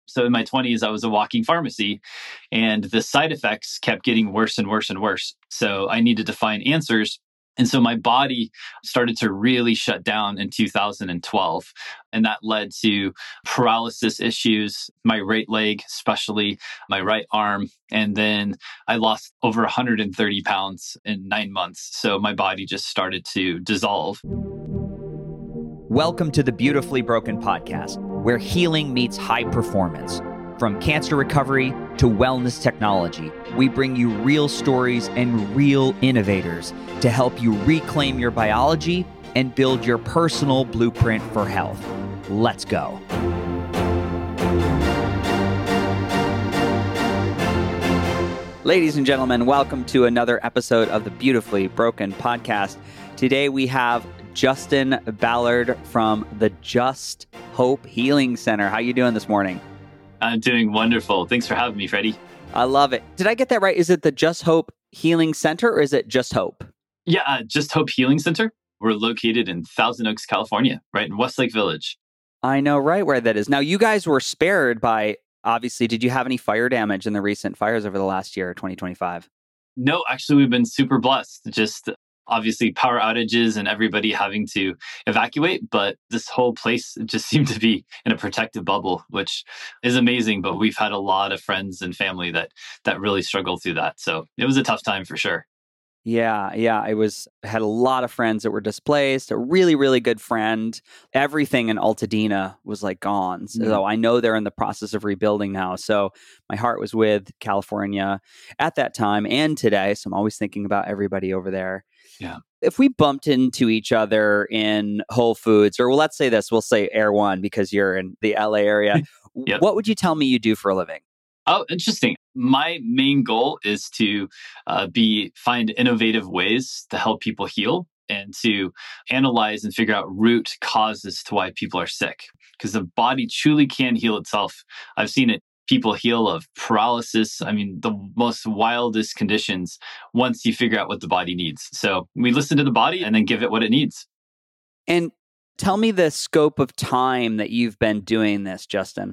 So in my 20s, I was a walking pharmacy, and the side effects kept getting worse and worse and worse. So I needed to find answers. And so my body started to really shut down in 2012. And that led to paralysis issues, my right leg, especially my right arm. And then I lost over 130 pounds in 9 months. So my body just started to dissolve. Welcome to the Beautifully Broken podcast, where healing meets high performance. From cancer recovery to wellness technology, we bring you real stories and real innovators to help you reclaim your biology and build your personal blueprint for health. Let's go. Ladies and gentlemen, welcome to another episode of the Beautifully Broken podcast. Today we have Justin Ballard from the Just Hope Healing Center. How you doing this morning? I'm doing wonderful. Thanks for having me, Freddie. I love it. Did I get that right? Is it the Just Hope Healing Center or is it Just Hope? Yeah, Just Hope Healing Center. We're located in Thousand Oaks, California, right in Westlake Village. I know right where that is. Now, you guys were spared by, obviously, did you have any fire damage in the recent fires over the last year, 2025? No, actually, we've been super blessed. Just obviously power outages and everybody having to evacuate, but this whole place just seemed to be in a protective bubble, which is amazing. But we've had a lot of friends and family that really struggled through that. So it was a tough time for sure. Yeah. I had a lot of friends that were displaced, a really, really good friend. Everything in Altadena was like gone. So I know they're in the process of rebuilding now. So my heart was with California at that time and today. So I'm always thinking about everybody over there. Yeah. If we bumped into each other in Whole Foods, or well, let's say this, we'll say Air One because you're in the LA area. Yep. What would you tell me you do for a living? Oh, interesting. My main goal is to find innovative ways to help people heal and to analyze and figure out root causes to why people are sick. Because the body truly can heal itself. I've seen it. People heal of paralysis. I mean, the most wildest conditions once you figure out what the body needs. So we listen to the body and then give it what it needs. And tell me the scope of time that you've been doing this, Justin.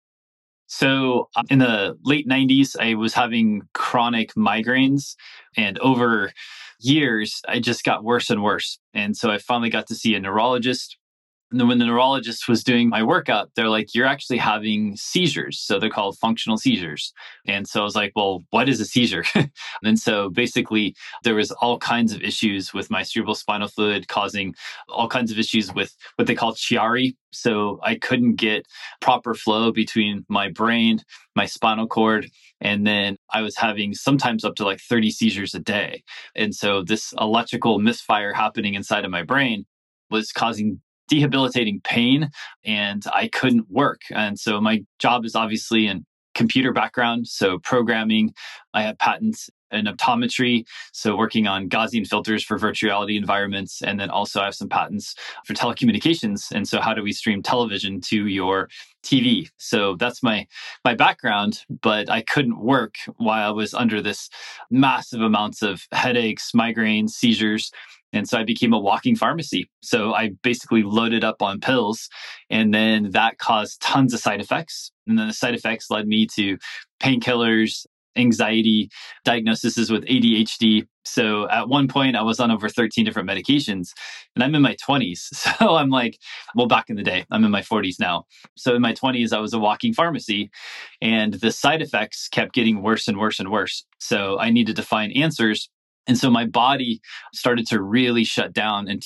So in the late 90s, I was having chronic migraines, and over years, I just got worse and worse. And so I finally got to see a neurologist. And then when the neurologist was doing my workup, they're like, you're actually having seizures. So they're called functional seizures. And so I was like, well, what is a seizure? And so basically, there was all kinds of issues with my cerebral spinal fluid causing all kinds of issues with what they call Chiari. So I couldn't get proper flow between my brain, my spinal cord, and then I was having sometimes up to like 30 seizures a day. And so this electrical misfire happening inside of my brain was causing debilitating pain, and I couldn't work. And so my job is obviously in computer background, so programming. I have patents in optometry, so working on Gaussian filters for virtual reality environments. And then also I have some patents for telecommunications. And so how do we stream television to your TV? So that's my background, but I couldn't work while I was under this massive amounts of headaches, migraines, seizures. And so I became a walking pharmacy. So I basically loaded up on pills, and then that caused tons of side effects. And then the side effects led me to painkillers, anxiety, diagnoses with ADHD. So at one point I was on over 13 different medications, and I'm in my 20s. So I'm like, well, back in the day, I'm in my 40s now. So in my 20s, I was a walking pharmacy, and the side effects kept getting worse and worse and worse. So I needed to find answers. And so my body started to really shut down in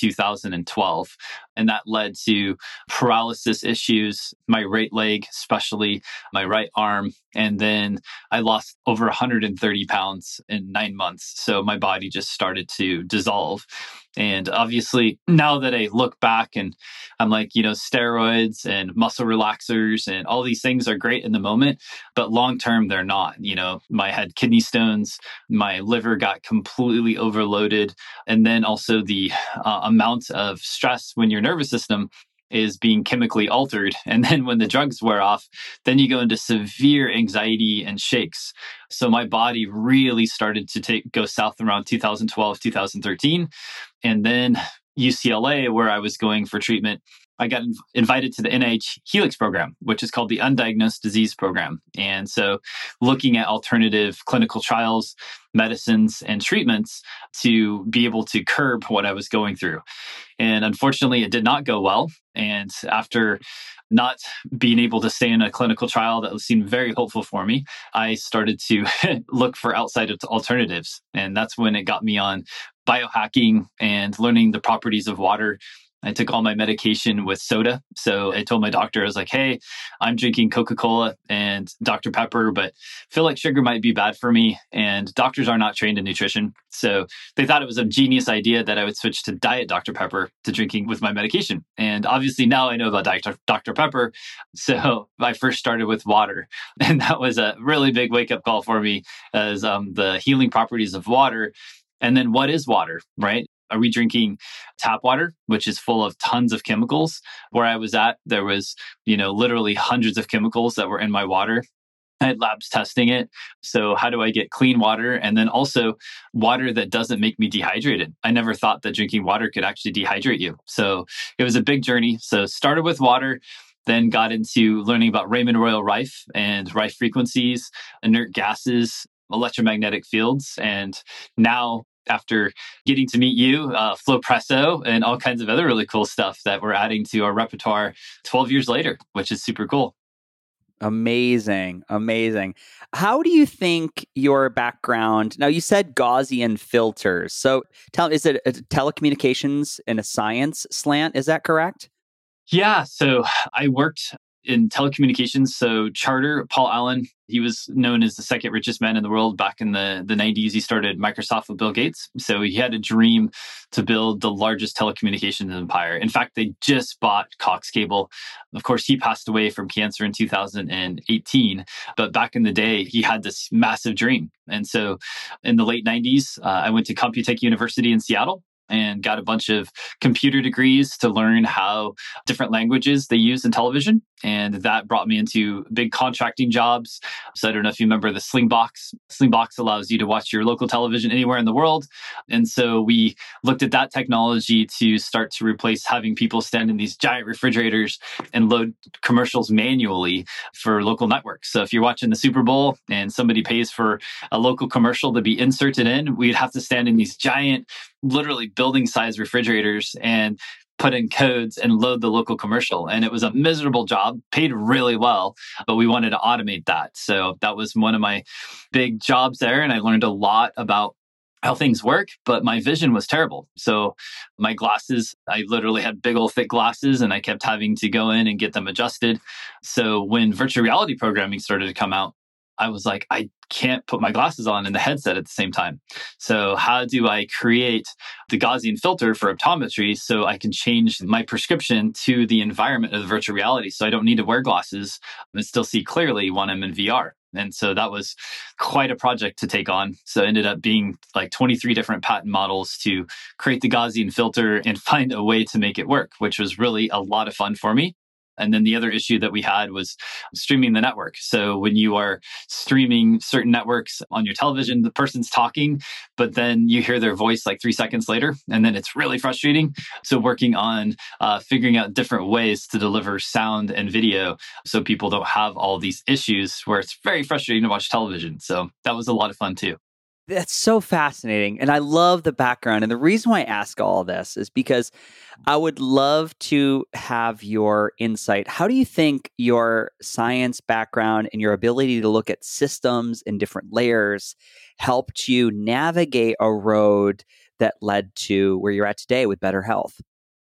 2012. And that led to paralysis issues, my right leg, especially my right arm. And then I lost over 130 pounds in 9 months. So my body just started to dissolve. And obviously, now that I look back and I'm like, steroids and muscle relaxers and all these things are great in the moment, but long term, they're not. I had kidney stones, my liver got completely overloaded. And then also the amount of stress when your nervous system is being chemically altered. And then when the drugs wear off, then you go into severe anxiety and shakes. So my body really started to go south around 2012, 2013. And then UCLA, where I was going for treatment, I got invited to the NIH Helix program, which is called the Undiagnosed Disease Program. And so looking at alternative clinical trials, medicines, and treatments to be able to curb what I was going through. And unfortunately, it did not go well. And after not being able to stay in a clinical trial that seemed very hopeful for me, I started to look for outside alternatives. And that's when it got me on biohacking and learning the properties of water. I took all my medication with soda. So I told my doctor, I was like, hey, I'm drinking Coca-Cola and Dr. Pepper, but feel like sugar might be bad for me. And doctors are not trained in nutrition. So they thought it was a genius idea that I would switch to diet Dr. Pepper to drinking with my medication. And obviously now I know about Dr. Pepper. So I first started with water. And that was a really big wake-up call for me as the healing properties of water. And then what is water, right? Are we drinking tap water, which is full of tons of chemicals? Where I was at, there was, literally hundreds of chemicals that were in my water. I had labs testing it. So how do I get clean water? And then also water that doesn't make me dehydrated. I never thought that drinking water could actually dehydrate you. So it was a big journey. So started with water, then got into learning about Raymond Royal Rife and Rife frequencies, inert gases, electromagnetic fields. And now after getting to meet you, Flowpresso, and all kinds of other really cool stuff that we're adding to our repertoire 12 years later, which is super cool. Amazing. Amazing. How do you think your background, now you said Gaussian filters. So is it a telecommunications and a science slant? Is that correct? Yeah. So I worked in telecommunications. So Charter, Paul Allen, he was known as the second richest man in the world back in the 90s. He started Microsoft with Bill Gates. So he had a dream to build the largest telecommunications empire. In fact, they just bought Cox Cable. Of course, he passed away from cancer in 2018. But back in the day, he had this massive dream. And so in the late 90s, I went to Computech University in Seattle and got a bunch of computer degrees to learn how different languages they use in television. And that brought me into big contracting jobs. So I don't know if you remember the Slingbox. Slingbox allows you to watch your local television anywhere in the world. And so we looked at that technology to start to replace having people stand in these giant refrigerators and load commercials manually for local networks. So if you're watching the Super Bowl and somebody pays for a local commercial to be inserted in, we'd have to stand in these giant, literally building-sized refrigerators and put in codes and load the local commercial. And it was a miserable job, paid really well, but we wanted to automate that. So that was one of my big jobs there. And I learned a lot about how things work, but my vision was terrible. So my glasses, I literally had big old thick glasses and I kept having to go in and get them adjusted. So when virtual reality programming started to come out, I was like, I can't put my glasses on and the headset at the same time. So how do I create the Gaussian filter for optometry so I can change my prescription to the environment of the virtual reality so I don't need to wear glasses and still see clearly when I'm in VR? And so that was quite a project to take on. So it ended up being like 23 different patent models to create the Gaussian filter and find a way to make it work, which was really a lot of fun for me. And then the other issue that we had was streaming the network. So when you are streaming certain networks on your television, the person's talking, but then you hear their voice like 3 seconds later, and then it's really frustrating. So working on figuring out different ways to deliver sound and video so people don't have all these issues where it's very frustrating to watch television. So that was a lot of fun too. That's so fascinating. And I love the background. And the reason why I ask all this is because I would love to have your insight. How do you think your science background and your ability to look at systems and different layers helped you navigate a road that led to where you're at today with better health?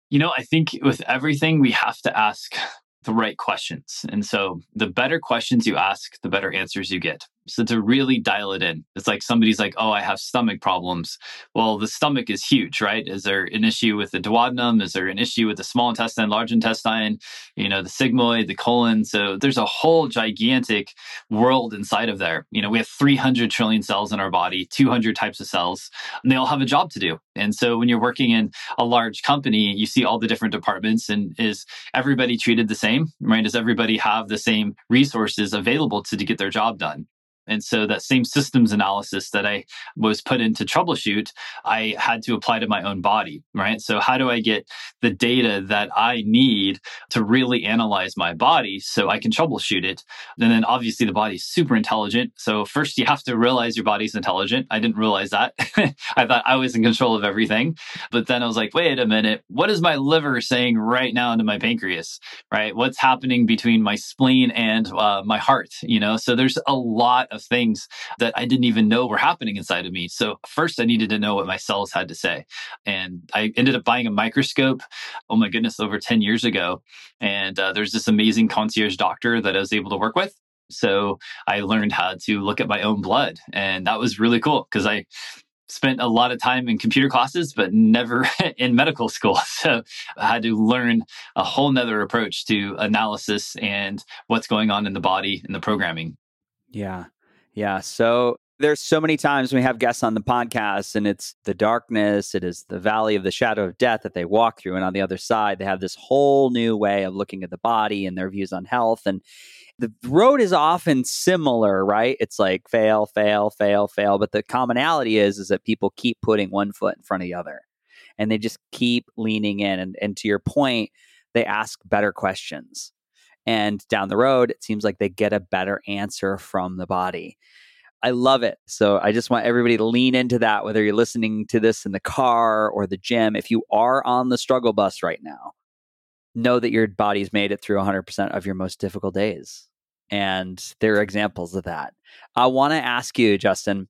I think with everything, we have to ask the right questions. And so the better questions you ask, the better answers you get. So to really dial it in, it's like somebody's like, oh, I have stomach problems. Well, the stomach is huge, right? Is there an issue with the duodenum? Is there an issue with the small intestine, large intestine, the sigmoid, the colon? So there's a whole gigantic world inside of there. We have 300 trillion cells in our body, 200 types of cells, and they all have a job to do. And so when you're working in a large company, you see all the different departments, and is everybody treated the same, right? Does everybody have the same resources available to get their job done? And so that same systems analysis that I was put in to troubleshoot, I had to apply to my own body, right? So how do I get the data that I need to really analyze my body so I can troubleshoot it? And then obviously the body's super intelligent. So first you have to realize your body's intelligent. I didn't realize that. I thought I was in control of everything. But then I was like, wait a minute, what is my liver saying right now into my pancreas, right? What's happening between my spleen and my heart, So there's a lot of things that I didn't even know were happening inside of me. So first I needed to know what my cells had to say. And I ended up buying a microscope, oh my goodness, over 10 years ago. And there's this amazing concierge doctor that I was able to work with. So I learned how to look at my own blood. And that was really cool because I spent a lot of time in computer classes, but never in medical school. So I had to learn a whole nother approach to analysis and what's going on in the body and the programming. Yeah. Yeah. So there's so many times we have guests on the podcast and it's the darkness, it is the valley of the shadow of death that they walk through. And on the other side, they have this whole new way of looking at the body and their views on health. And the road is often similar, right? It's like fail, fail, fail, fail. But the commonality is that people keep putting one foot in front of the other and they just keep leaning in. And to your point, they ask better questions. And down the road, it seems like they get a better answer from the body. I love it. So I just want everybody to lean into that, whether you're listening to this in the car or the gym. If you are on the struggle bus right now, know that your body's made it through 100% of your most difficult days. And there are examples of that. I want to ask you, Justin,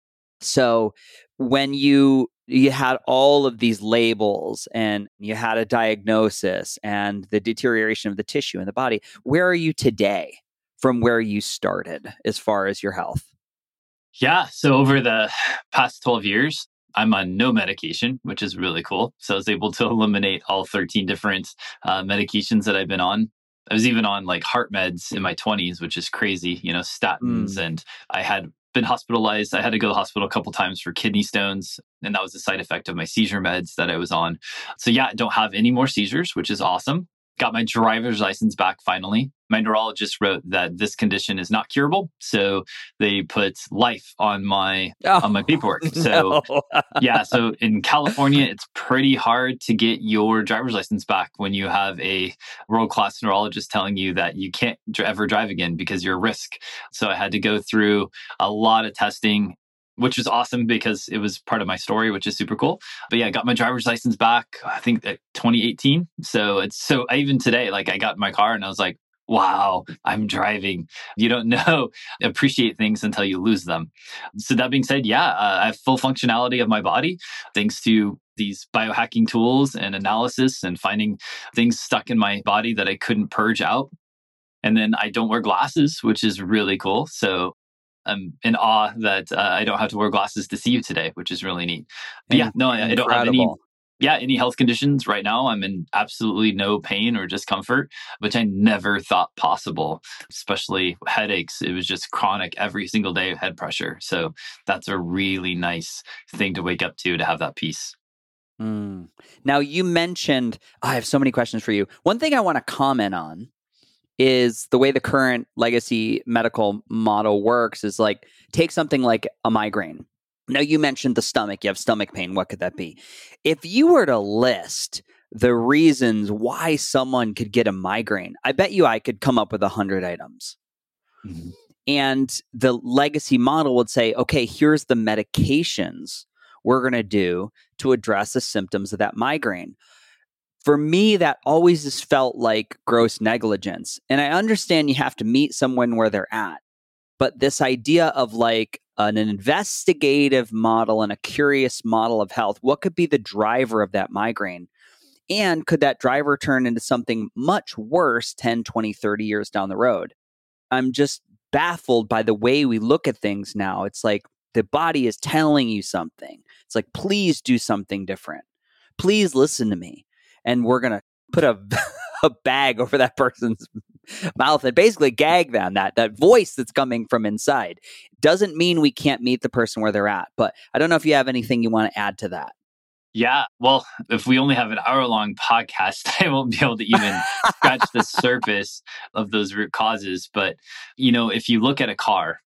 so when you had all of these labels and you had a diagnosis and the deterioration of the tissue in the body, where are you today from where you started as far as your health? Yeah. So over the past 12 years, I'm on no medication, which is really cool. So I was able to eliminate all 13 different medications that I've been on. I was even on like heart meds in my 20s, which is crazy, statins. And I had been hospitalized. I had to go to the hospital a couple times for kidney stones. And that was a side effect of my seizure meds that I was on. So yeah, I don't have any more seizures, which is awesome. Got my driver's license back finally. My neurologist wrote that this condition is not curable, so they put life on my paperwork. So yeah, so in California, it's pretty hard to get your driver's license back when you have a world-class neurologist telling you that you can't ever drive again because you're a risk. So I had to go through a lot of testing, which was awesome because it was part of my story, which is super cool. But yeah, I got my driver's license back, I think 2018. So even today, like I got in my car and I was like, wow, I'm driving. You don't appreciate things until you lose them. So that being said, yeah, I have full functionality of my body thanks to these biohacking tools and analysis and finding things stuck in my body that I couldn't purge out. And then I don't wear glasses, which is really cool. So I'm in awe that I don't have to wear glasses to see you today, which is really neat. But yeah, no, I don't have any health conditions right now. I'm in absolutely no pain or discomfort, which I never thought possible, especially headaches. It was just chronic every single day of head pressure. So that's a really nice thing to wake up to have that peace. Now, you mentioned, I have so many questions for you. One thing I want to comment on is the way the current legacy medical model works is like, take something like a migraine. Now, you mentioned the stomach. You have stomach pain. What could that be? If you were to list the reasons why someone could get a migraine, I bet you I could come up with 100 items. Mm-hmm. And the legacy model would say, okay, here's the medications we're going to do to address the symptoms of that migraine. For me, that always just felt like gross negligence. And I understand you have to meet someone where they're at. But this idea of like an investigative model and a curious model of health, what could be the driver of that migraine? And could that driver turn into something much worse 10, 20, 30 years down the road? I'm just baffled by the way we look at things now. It's like the body is telling you something. It's like, please do something different. Please listen to me. And we're going to put a bag over that person's mouth and basically gag them, that voice that's coming from inside. Doesn't mean we can't meet the person where they're at. But I don't know if you have anything you want to add to that. Yeah, well, if we only have an hour-long podcast, I won't be able to even scratch the surface of those root causes. But, if you look at a car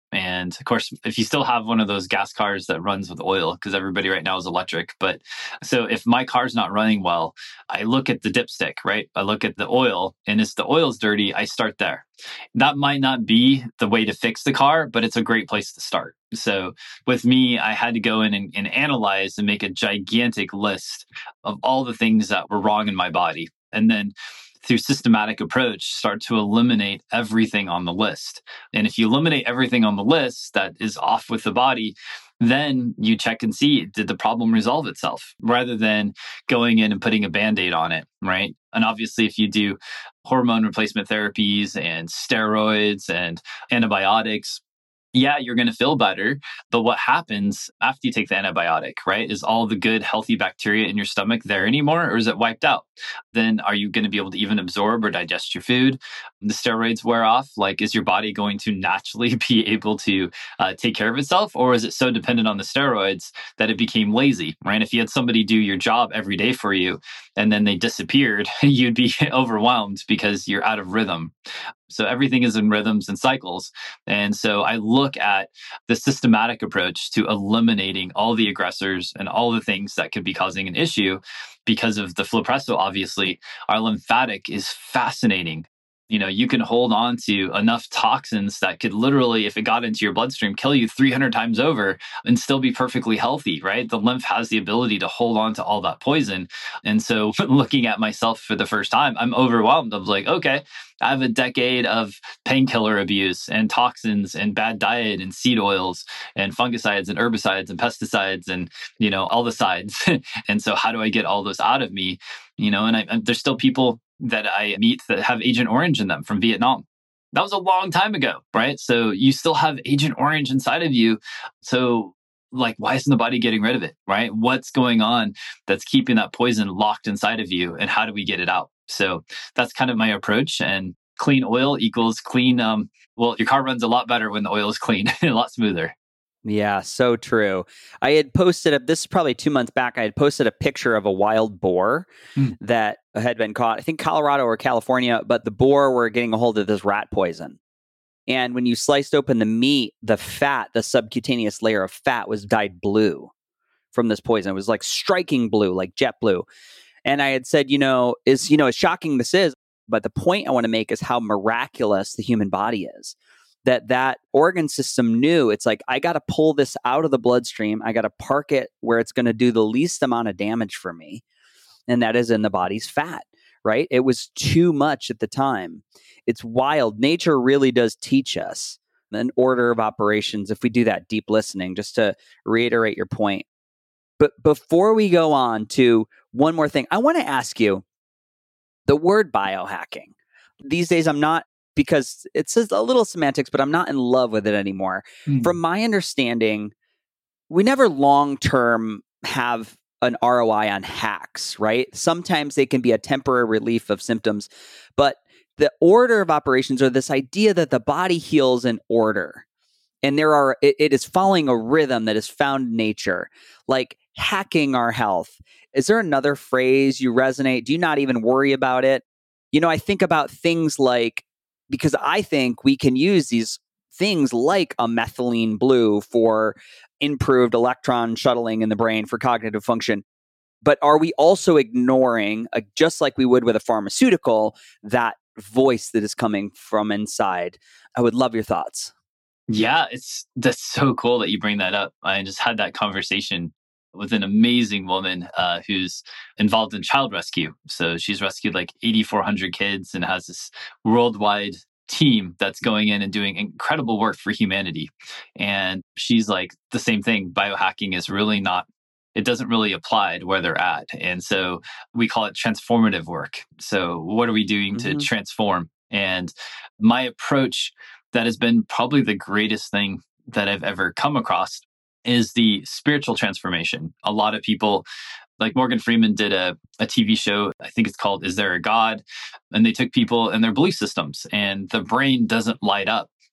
And of course, if you still have one of those gas cars that runs with oil, because everybody right now is electric. But so if my car's not running well, I look at the dipstick, right? I look at the oil, and if the oil's dirty, I start there. That might not be the way to fix the car, but it's a great place to start. So with me, I had to go in and analyze and make a gigantic list of all the things that were wrong in my body. And then through systematic approach, start to eliminate everything on the list. And if you eliminate everything on the list that is off with the body, then you check and see, did the problem resolve itself rather than going in and putting a Band-Aid on it, right? And obviously, if you do hormone replacement therapies and steroids and antibiotics, yeah, you're going to feel better. But what happens after you take the antibiotic, right? Is all the good, healthy bacteria in your stomach there anymore, or is it wiped out? Then are you going to be able to even absorb or digest your food? The steroids wear off. Like, is your body going to naturally be able to take care of itself? Or is it so dependent on the steroids that it became lazy, right? If you had somebody do your job every day for you and then they disappeared, you'd be overwhelmed because you're out of rhythm. So everything is in rhythms and cycles. And so I look at the systematic approach to eliminating all the aggressors and all the things that could be causing an issue. Because of the Flopresso, obviously, our lymphatic is fascinating. You can hold on to enough toxins that could literally, if it got into your bloodstream, kill you 300 times over and still be perfectly healthy, right? The lymph has the ability to hold on to all that poison. And so looking at myself for the first time, I'm overwhelmed. I was like, okay, I have a decade of painkiller abuse and toxins and bad diet and seed oils and fungicides and herbicides and pesticides and, all the sides. And so how do I get all those out of me? And there's still people that I meet that have Agent Orange in them from Vietnam. That was a long time ago, right? So you still have Agent Orange inside of you. So why isn't the body getting rid of it, right? What's going on that's keeping that poison locked inside of you, and how do we get it out? So that's kind of my approach. And clean oil equals clean. Your car runs a lot better when the oil is clean, a lot smoother. Yeah, so true. I had posted this is probably 2 months back. I had posted a picture of a wild boar that had been caught, I think Colorado or California, but the boar were getting a hold of this rat poison. And when you sliced open the meat, the fat, the subcutaneous layer of fat was dyed blue from this poison. It was like striking blue, like jet blue. And I had said, as shocking this is, but the point I want to make is how miraculous the human body is. That organ system knew, it's like, I got to pull this out of the bloodstream. I got to park it where it's going to do the least amount of damage for me. And that is in the body's fat, right? It was too much at the time. It's wild. Nature really does teach us an order of operations if we do that deep listening, just to reiterate your point. But before we go on to one more thing, I want to ask you the word biohacking. These days, I'm not, because it's a little semantics, but I'm not in love with it anymore. From my understanding, we never long-term have an ROI on hacks, right? Sometimes they can be a temporary relief of symptoms, but the order of operations, or this idea that the body heals in order, and it is following a rhythm that is found in nature, like hacking our health. Is there another phrase you resonate? Do you not even worry about it? I think about things like, because I think we can use these things like a methylene blue for improved electron shuttling in the brain for cognitive function. But are we also ignoring, just like we would with a pharmaceutical, that voice that is coming from inside? I would love your thoughts. Yeah, that's so cool that you bring that up. I just had that conversation with an amazing woman who's involved in child rescue. So she's rescued like 8,400 kids and has this worldwide team that's going in and doing incredible work for humanity. And she's like, the same thing. Biohacking is really not, it doesn't really apply to where they're at. And so we call it transformative work. So what are we doing to transform? And my approach that has been probably the greatest thing that I've ever come across is the spiritual transformation. A lot of people, like Morgan Freeman did a TV show, I think it's called Is There a God? And they took people and their belief systems, and the brain doesn't light up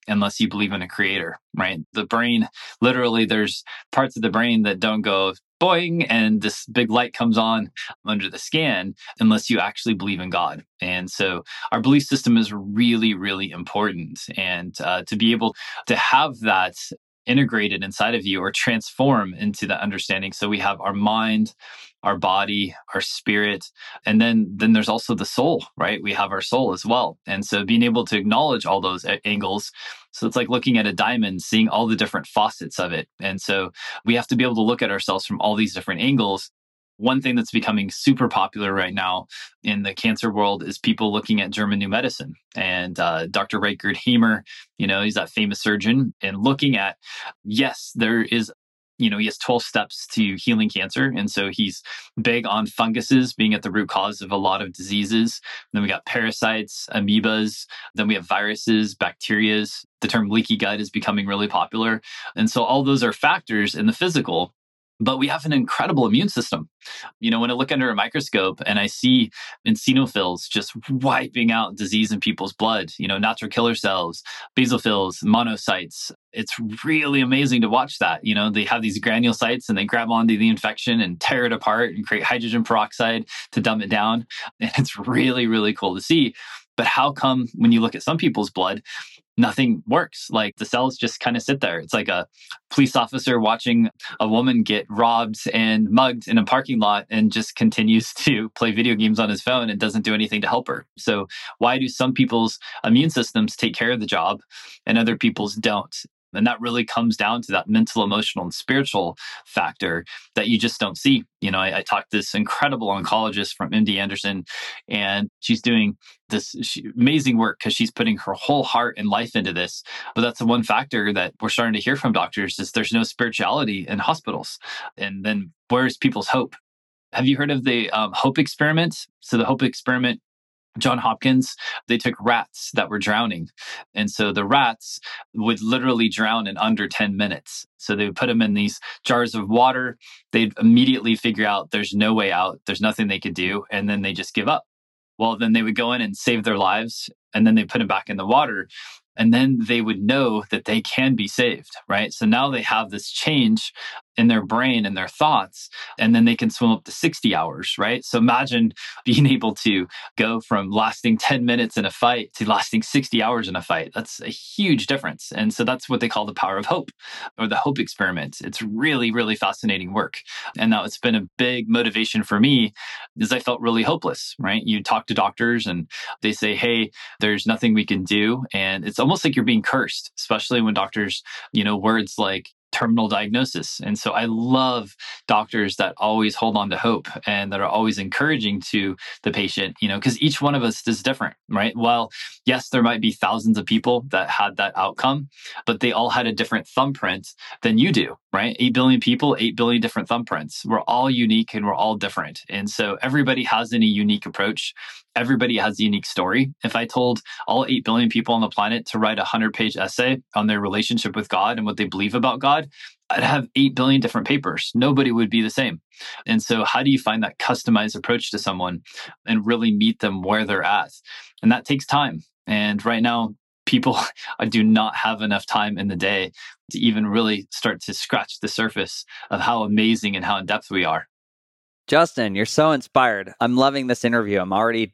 unless you believe in a creator, right? The brain, literally, there's parts of the brain that don't go boing and this big light comes on under the scan unless you actually believe in God. And so our belief system is really, really important. And to be able to have that integrated inside of you or transform into that understanding. So we have our mind, our body, our spirit, and then there's also the soul, right? We have our soul as well. And so being able to acknowledge all those angles. So it's like looking at a diamond, seeing all the different facets of it. And so we have to be able to look at ourselves from all these different angles. One thing that's becoming super popular right now in the cancer world is people looking at German new medicine. And Dr. Reichard Hamer, he's that famous surgeon, and looking at, yes, there is, he has 12 steps to healing cancer. And so he's big on funguses being at the root cause of a lot of diseases. Then we got parasites, amoebas, then we have viruses, bacterias. The term leaky gut is becoming really popular. And so all those are factors in the physical. But we have an incredible immune system. When I look under a microscope and I see eosinophils just wiping out disease in people's blood, natural killer cells, basophils, monocytes, it's really amazing to watch that. They have these granulocytes and they grab onto the infection and tear it apart and create hydrogen peroxide to dumb it down. And it's really, really cool to see. But how come when you look at some people's blood, nothing works? Like the cells just kind of sit there. It's like a police officer watching a woman get robbed and mugged in a parking lot and just continues to play video games on his phone and doesn't do anything to help her. So why do some people's immune systems take care of the job and other people's don't? And that really comes down to that mental, emotional, and spiritual factor that you just don't see. I talked to this incredible oncologist from MD Anderson, and she's doing this amazing work because she's putting her whole heart and life into this. But that's the one factor that we're starting to hear from doctors is there's no spirituality in hospitals. And then where's people's hope? Have you heard of the HOPE experiment? So the HOPE experiment, John Hopkins, they took rats that were drowning. And so the rats would literally drown in under 10 minutes. So they would put them in these jars of water. They'd immediately figure out there's no way out. There's nothing they could do. And then they just give up. Well, then they would go in and save their lives. And then they put them back in the water. And then they would know that they can be saved, right? So now they have this change in their brain and their thoughts, and then they can swim up to 60 hours, right? So imagine being able to go from lasting 10 minutes in a fight to lasting 60 hours in a fight. That's a huge difference. And so that's what they call the power of hope or the HOPE experiment. It's really, really fascinating work. And now it's been a big motivation for me is I felt really hopeless, right? You talk to doctors and they say, hey, there's nothing we can do. And it's almost like you're being cursed, especially when doctors, words like terminal diagnosis. And so I love doctors that always hold on to hope and that are always encouraging to the patient, because each one of us is different, right? Well, yes, there might be thousands of people that had that outcome, but they all had a different thumbprint than you do, right? 8 billion people, 8 billion different thumbprints. We're all unique and we're all different. And so everybody has a unique approach. Everybody has a unique story. If I told all 8 billion people on the planet to write a 100-page essay on their relationship with God and what they believe about God, I'd have 8 billion different papers. Nobody would be the same. And so how do you find that customized approach to someone and really meet them where they're at? And that takes time. And right now, people do not have enough time in the day to even really start to scratch the surface of how amazing and how in depth we are. Justin, you're so inspired. I'm loving this interview. I'm already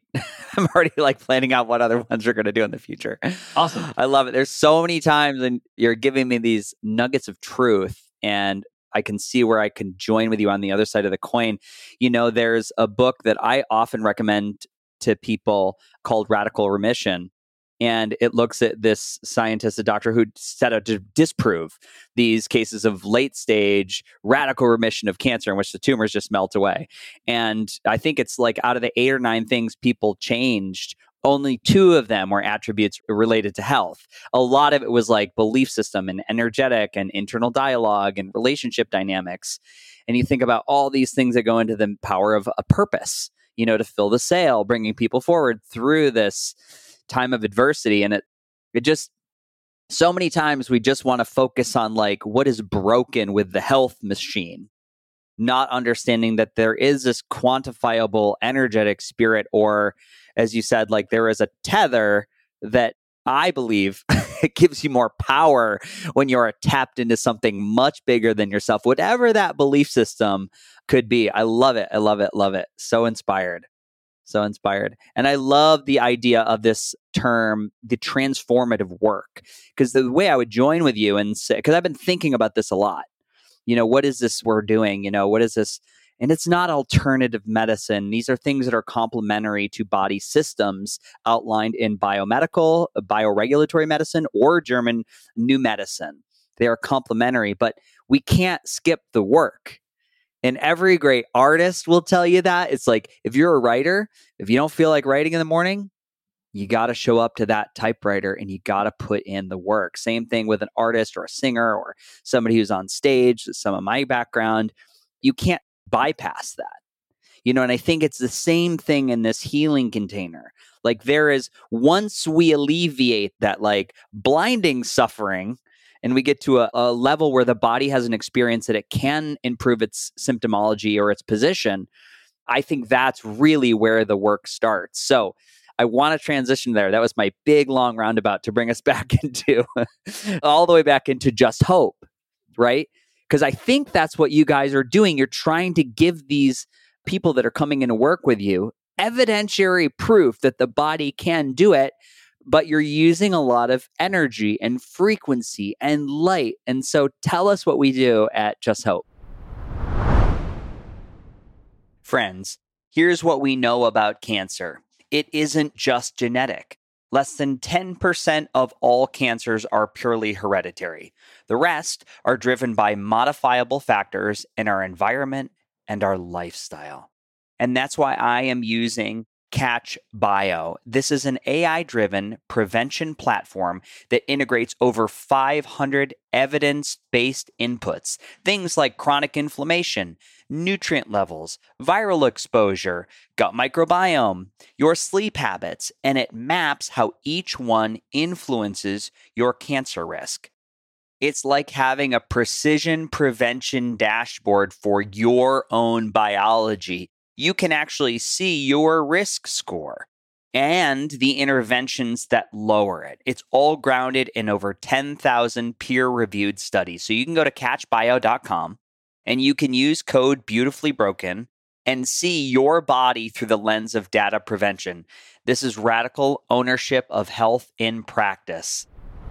like planning out what other ones we're going to do in the future. Awesome. I love it. There's so many times and you're giving me these nuggets of truth and I can see where I can join with you on the other side of the coin. There's a book that I often recommend to people called Radical Remission. And it looks at this scientist, a doctor who set out to disprove these cases of late stage radical remission of cancer in which the tumors just melt away. And I think it's like out of the 8 or 9 things people changed, only 2 of them were attributes related to health. A lot of it was like belief system and energetic and internal dialogue and relationship dynamics. And you think about all these things that go into the power of a purpose, to fill the sail, bringing people forward through this time of adversity. And it just so many times we just want to focus on like what is broken with the health machine, not understanding that there is this quantifiable energetic spirit, or as you said, like there is a tether that I believe it gives you more power when you're tapped into something much bigger than yourself, whatever that belief system could be. I love it. I love it. Love it. So inspired. So inspired. And I love the idea of this term, the transformative work, because the way I would join with you and say, because I've been thinking about this a lot, what is this we're doing? What is this? And it's not alternative medicine. These are things that are complementary to body systems outlined in biomedical, bioregulatory medicine, or German new medicine. They are complementary, but we can't skip the work. And every great artist will tell you that. It's like, if you're a writer, if you don't feel like writing in the morning, you got to show up to that typewriter and you got to put in the work. Same thing with an artist or a singer or somebody who's on stage, some of my background. You can't bypass that. And I think it's the same thing in this healing container. Like, there is, once we alleviate that like blinding suffering, and we get to a level where the body has an experience that it can improve its symptomology or its position, I think that's really where the work starts. So I want to transition there. That was my big, long roundabout to bring us back into, all the way back into Just Hope, right? Because I think that's what you guys are doing. You're trying to give these people that are coming in to work with you evidentiary proof that the body can do it, but you're using a lot of energy and frequency and light. And so tell us what we do at Just Hope. Friends, here's what we know about cancer. It isn't just genetic. Less than 10% of all cancers are purely hereditary. The rest are driven by modifiable factors in our environment and our lifestyle. And that's why I am using Catch Bio. This is an AI-driven prevention platform that integrates over 500 evidence-based inputs, things like chronic inflammation, nutrient levels, viral exposure, gut microbiome, your sleep habits, and it maps how each one influences your cancer risk. It's like having a precision prevention dashboard for your own biology. You can actually see your risk score and the interventions that lower it. It's all grounded in over 10,000 peer-reviewed studies. So you can go to catchbio.com and you can use code BeautifullyBroken and see your body through the lens of data prevention. This is radical ownership of health in practice.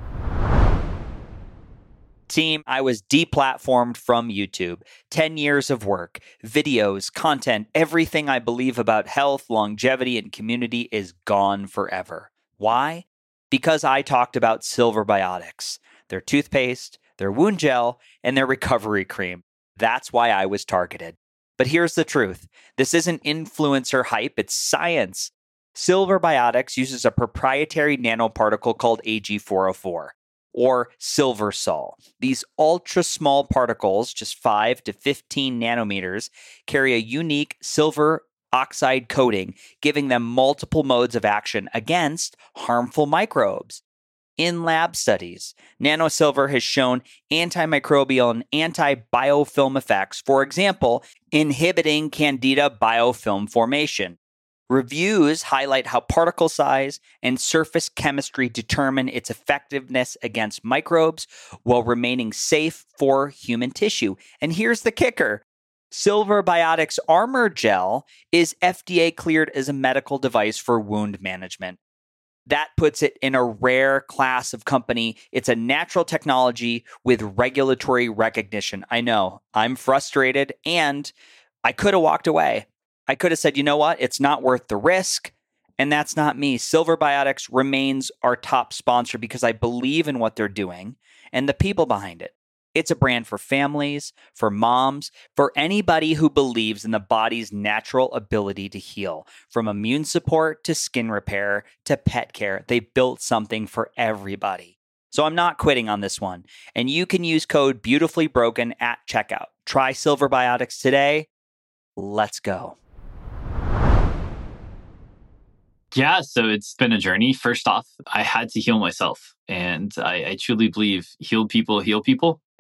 Team, I was deplatformed from YouTube. 10 years of work, videos, content, everything I believe about health, longevity, and community is gone forever. Why? Because I talked about Silver Biotics, their toothpaste, their wound gel, and their recovery cream. That's why I was targeted. But here's the truth. This isn't influencer hype, it's science. Silver Biotics uses a proprietary nanoparticle called AG404. Or silver sol. These ultra small particles, just 5 to 15 nanometers, carry a unique silver oxide coating, giving them multiple modes of action against harmful microbes. In lab studies, nanosilver has shown antimicrobial and anti-biofilm effects, for example, inhibiting candida biofilm formation. Reviews highlight how particle size and surface chemistry determine its effectiveness against microbes while remaining safe for human tissue. And here's the kicker. Silver Biotics Armor Gel is FDA cleared as a medical device for wound management. That puts it in a rare class of company. It's a natural technology with regulatory recognition. I know, I'm frustrated, and I could have walked away. I could have said, you know what? It's not worth the risk. And that's not me. Silver Biotics remains our top sponsor because I believe in what they're doing and the people behind it. It's a brand for families, for moms, for anybody who believes in the body's natural ability to heal. From immune support to skin repair to pet care, they built something for everybody. So I'm not quitting on this one. And you can use code BeautifullyBroken at checkout. Try Silver Biotics today. Let's go. Yeah, so it's been a journey. First off, I had to heal myself. And I truly believe heal people heal people.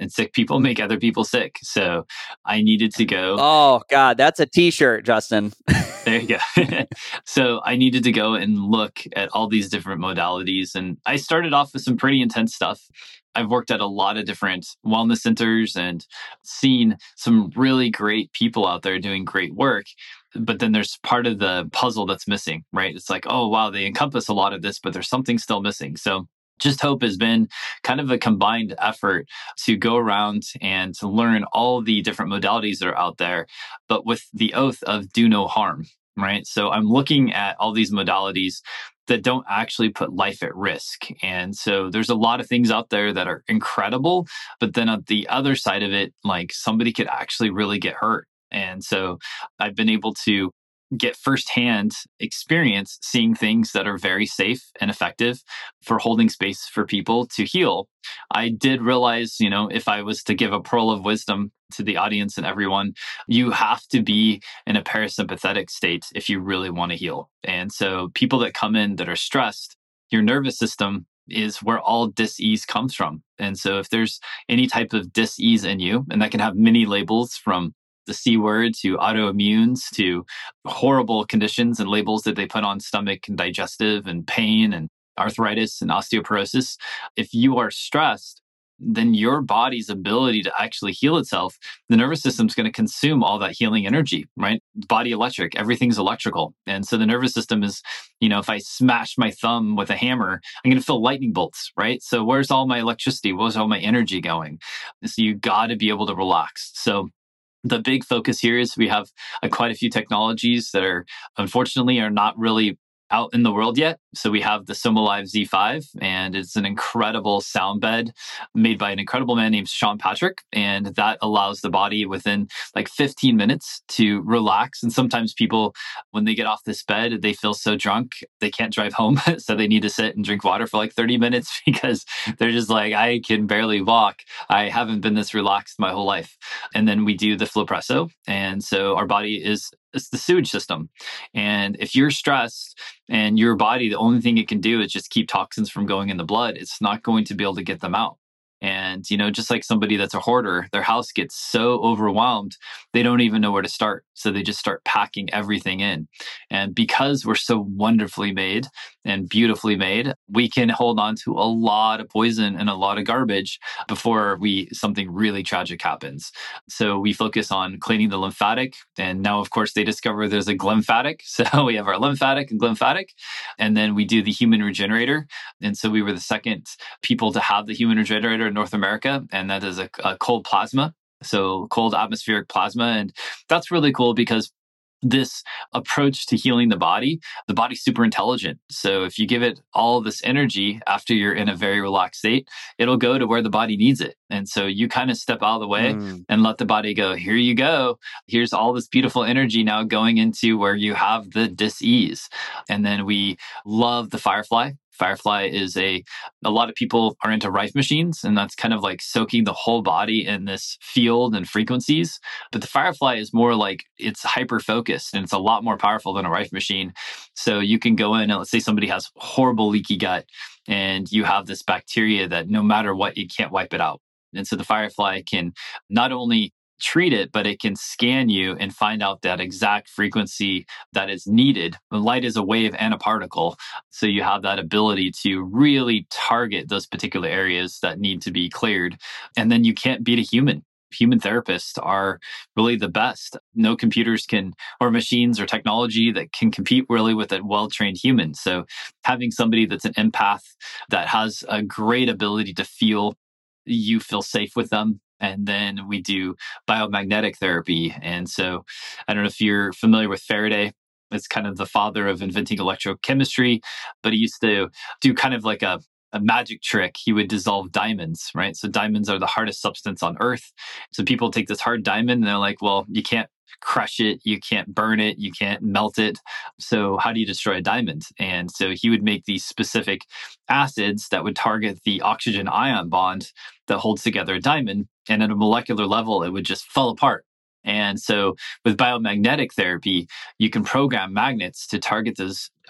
and sick people make other people sick. So I needed to go. Oh, God, that's a t-shirt, Justin. There you go. So I needed to go and look at all these different modalities. And I started off with some pretty intense stuff. I've worked at a lot of different wellness centers and seen some really great people out there doing great work. But then there's part of the puzzle that's missing, right? It's like, oh, wow, they encompass a lot of this, but there's something still missing. So Just Hope has been kind of a combined effort to go around and to learn all the different modalities that are out there, but with the oath of do no harm, right? So I'm looking at all these modalities that don't actually put life at risk. And so there's a lot of things out there that are incredible, but then at the other side of it, like somebody could actually really get hurt. And so I've been able to get firsthand experience seeing things that are very safe and effective for holding space for people to heal. I did realize, if I was to give a pearl of wisdom to the audience and everyone, you have to be in a parasympathetic state if you really want to heal. And so people that come in that are stressed, your nervous system is where all dis-ease comes from. And so if there's any type of dis-ease in you, and that can have many labels from the C word to autoimmunes to horrible conditions and labels that they put on stomach and digestive and pain and arthritis and osteoporosis. If you are stressed, then your body's ability to actually heal itself, the nervous system's going to consume all that healing energy, right? Body electric, everything's electrical. And so the nervous system is, if I smash my thumb with a hammer, I'm going to feel lightning bolts, right? So where's all my electricity? Where's all my energy going? So you got to be able to relax. So the big focus here is we have quite a few technologies that are unfortunately are not really out in the world yet. So we have the SomaLive Z5, and it's an incredible sound bed made by an incredible man named Sean Patrick. And that allows the body within like 15 minutes to relax. And sometimes people, when they get off this bed, they feel so drunk, they can't drive home. So they need to sit and drink water for like 30 minutes because they're just like, I can barely walk. I haven't been this relaxed my whole life. And then we do the Flowpresso. And so our body it's the sewage system. And if you're stressed and your body, the only thing it can do is just keep toxins from going in the blood, it's not going to be able to get them out. And, just like somebody that's a hoarder, their house gets so overwhelmed, they don't even know where to start. So they just start packing everything in. And because we're so wonderfully made and beautifully made, we can hold on to a lot of poison and a lot of garbage before something really tragic happens. So we focus on cleaning the lymphatic. And now, of course, they discover there's a glymphatic. So we have our lymphatic and glymphatic. And then we do the human regenerator. And so we were the second people to have the human regenerator in North America. And that is a cold plasma. So cold atmospheric plasma. And that's really cool because this approach to healing the body's super intelligent. So if you give it all this energy after you're in a very relaxed state, it'll go to where the body needs it. And so you kind of step out of the way and let the body go, here you go. Here's all this beautiful energy now going into where you have the dis-ease. And then we love the Firefly. Firefly is a lot of people are into Rife machines, and that's kind of like soaking the whole body in this field and frequencies. But the Firefly is more like it's hyper focused and it's a lot more powerful than a Rife machine. So you can go in and let's say somebody has horrible leaky gut and you have this bacteria that no matter what, you can't wipe it out. And so the Firefly can not only treat it, but it can scan you and find out that exact frequency that is needed. Light is a wave and a particle. So you have that ability to really target those particular areas that need to be cleared. And then you can't beat a human. Human therapists are really the best. No computers can, or machines or technology that can compete really with a well-trained human. So having somebody that's an empath that has a great ability to feel, you feel safe with them. And then we do biomagnetic therapy. And so I don't know if you're familiar with Faraday. It's kind of the father of inventing electrochemistry, but he used to do kind of like a magic trick. He would dissolve diamonds, right? So diamonds are the hardest substance on earth. So people take this hard diamond and they're like, well, you can't crush it, you can't burn it, you can't melt it. So how do you destroy a diamond? And so he would make these specific acids that would target the oxygen ion bond that holds together a diamond. And at a molecular level, it would just fall apart. And so with biomagnetic therapy, you can program magnets to target those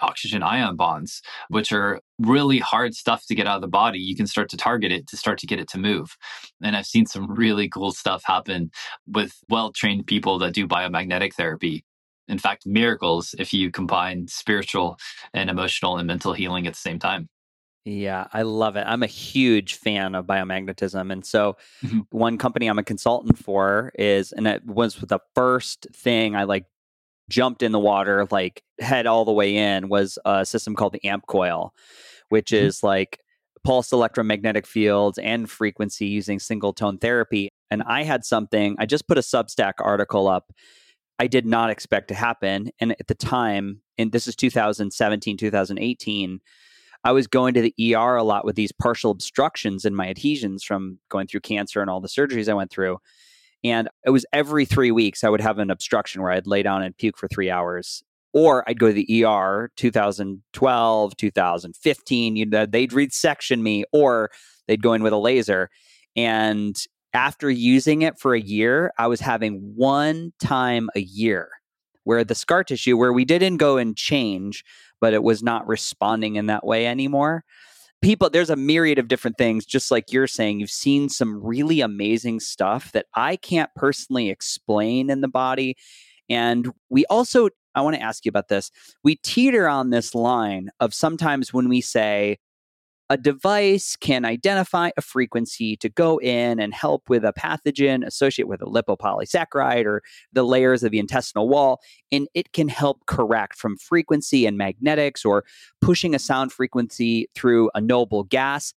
oxygen ion bonds, which are really hard stuff to get out of the body. You can start to target it to start to get it to move. And I've seen some really cool stuff happen with well-trained people that do biomagnetic therapy. In fact, miracles if you combine spiritual and emotional and mental healing at the same time. Yeah, I love it. I'm a huge fan of biomagnetism. And so Mhm. one company I'm a consultant for and it was the first thing I like jumped in the water, like head all the way in, was a system called the AMP coil, which Mhm. is like pulsed electromagnetic fields and frequency using single tone therapy. And I had something, I just put a Substack article up. I did not expect to happen. And at the time, and this is 2017, 2018, I was going to the ER a lot with these partial obstructions in my adhesions from going through cancer and all the surgeries I went through. And it was every 3 weeks I would have an obstruction where I'd lay down and puke for 3 hours. Or I'd go to the ER 2012, 2015, they'd resection me or they'd go in with a laser. And after using it for a year, I was having one time a year where the scar tissue, where we didn't go and change, but it was not responding in that way anymore. There's a myriad of different things, just like you're saying. You've seen some really amazing stuff that I can't personally explain in the body. And I want to ask you about this. We teeter on this line of sometimes when we say, a device can identify a frequency to go in and help with a pathogen associated with a lipopolysaccharide or the layers of the intestinal wall. And it can help correct from frequency and magnetics or pushing a sound frequency through a noble gas.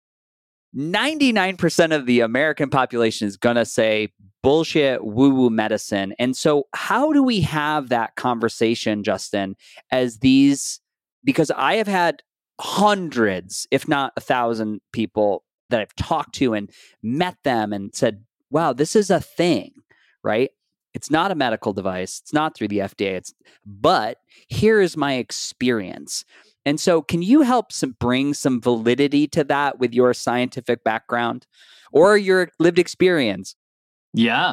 99% of the American population is going to say bullshit woo-woo medicine. And so how do we have that conversation, Justin, because I have had hundreds, if not 1,000 people that I've talked to and met them and said, wow, this is a thing, right? It's not a medical device. It's not through the FDA. But here is my experience. And so can you help bring some validity to that with your scientific background or your lived experience? Yeah.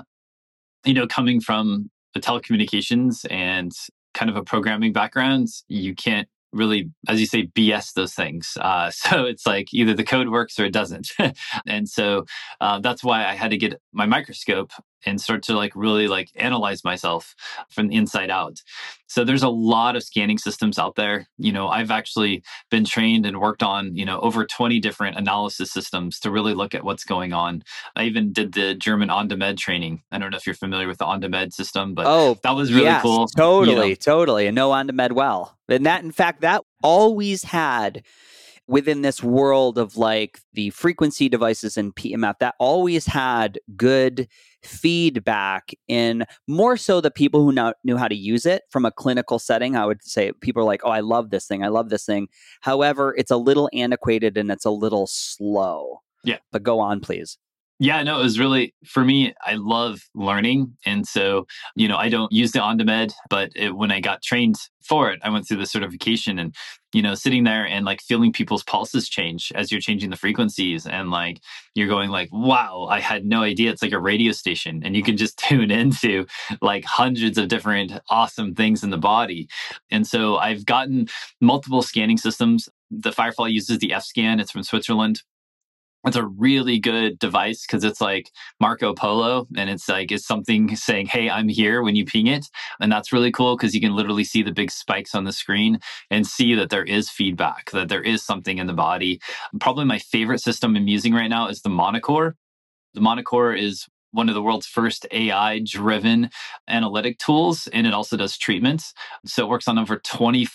Coming from the telecommunications and kind of a programming background, you can't really, as you say, BS those things. So it's like either the code works or it doesn't. And so that's why I had to get my microscope and start to really analyze myself from the inside out. So there's a lot of scanning systems out there. I've actually been trained and worked on, over 20 different analysis systems to really look at what's going on. I even did the German OnDemed training. I don't know if you're familiar with the OnDemed system, but that was really yes, cool. Totally. And know OnDemed well. And that, in fact, that always had within this world of like the frequency devices and PMF, that always had good feedback in more so the people who knew how to use it from a clinical setting. I would say people are like, oh, I love this thing. I love this thing. However, it's a little antiquated and it's a little slow. Yeah. But go on, please. Yeah, no, it was really, for me, I love learning. And so, I don't use the OnDemed, but when I got trained for it, I went through the certification and, sitting there and feeling people's pulses change as you're changing the frequencies. And you're going wow, I had no idea. It's like a radio station and you can just tune into hundreds of different awesome things in the body. And so I've gotten multiple scanning systems. The Firefly uses the F-Scan. It's from Switzerland. It's a really good device because it's like Marco Polo and it's something saying, hey, I'm here when you ping it. And that's really cool because you can literally see the big spikes on the screen and see that there is feedback, that there is something in the body. Probably my favorite system I'm using right now is the Monocore. The Monocore is one of the world's first AI-driven analytic tools, and it also does treatments. So it works on over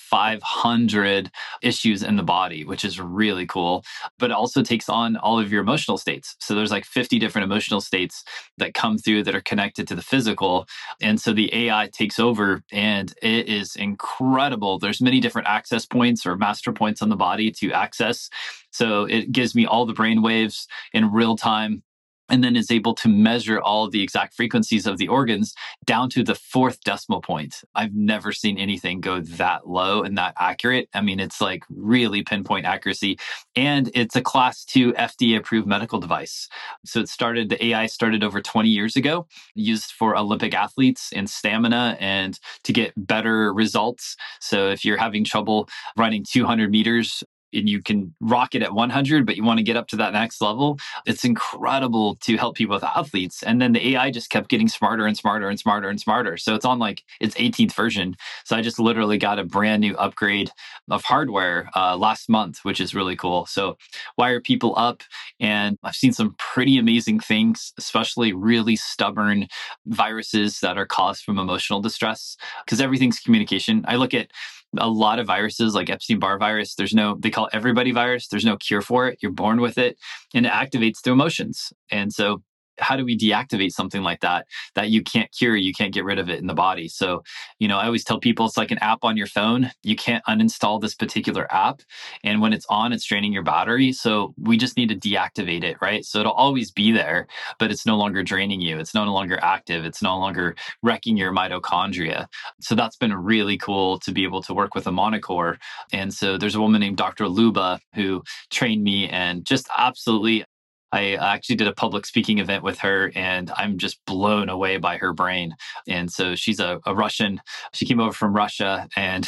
2,500 issues in the body, which is really cool. But it also takes on all of your emotional states. So there's 50 different emotional states that come through that are connected to the physical. And so the AI takes over, and it is incredible. There's many different access points or master points on the body to access. So it gives me all the brain waves in real time. and then is able to measure all the exact frequencies of the organs down to the fourth decimal point. I've never seen anything go that low and that accurate. I mean, it's like really pinpoint accuracy. And it's a class 2 FDA approved medical device. So the AI started over 20 years ago, used for Olympic athletes and stamina and to get better results. So if you're having trouble running 200 meters, and you can rock it at 100, but you want to get up to that next level, it's incredible to help people with athletes. And then the AI just kept getting smarter and smarter and smarter and smarter. So it's on like its 18th version. So I just literally got a brand new upgrade of hardware last month, which is really cool. So wire people up. And I've seen some pretty amazing things, especially really stubborn viruses that are caused from emotional distress, because everything's communication. I look at a lot of viruses like Epstein-Barr virus. They call it everybody virus. There's no cure for it. You're born with it, and it activates through emotions. And so how do we deactivate something like that you can't cure, you can't get rid of it in the body? So, I always tell people it's like an app on your phone. You can't uninstall this particular app. And when it's on, it's draining your battery. So we just need to deactivate it, right? So it'll always be there, but it's no longer draining you. It's no longer active. It's no longer wrecking your mitochondria. So that's been really cool to be able to work with a monocore. And so there's a woman named Dr. Luba who trained me, and just absolutely, I actually did a public speaking event with her, and I'm just blown away by her brain. And so she's a Russian. She came over from Russia and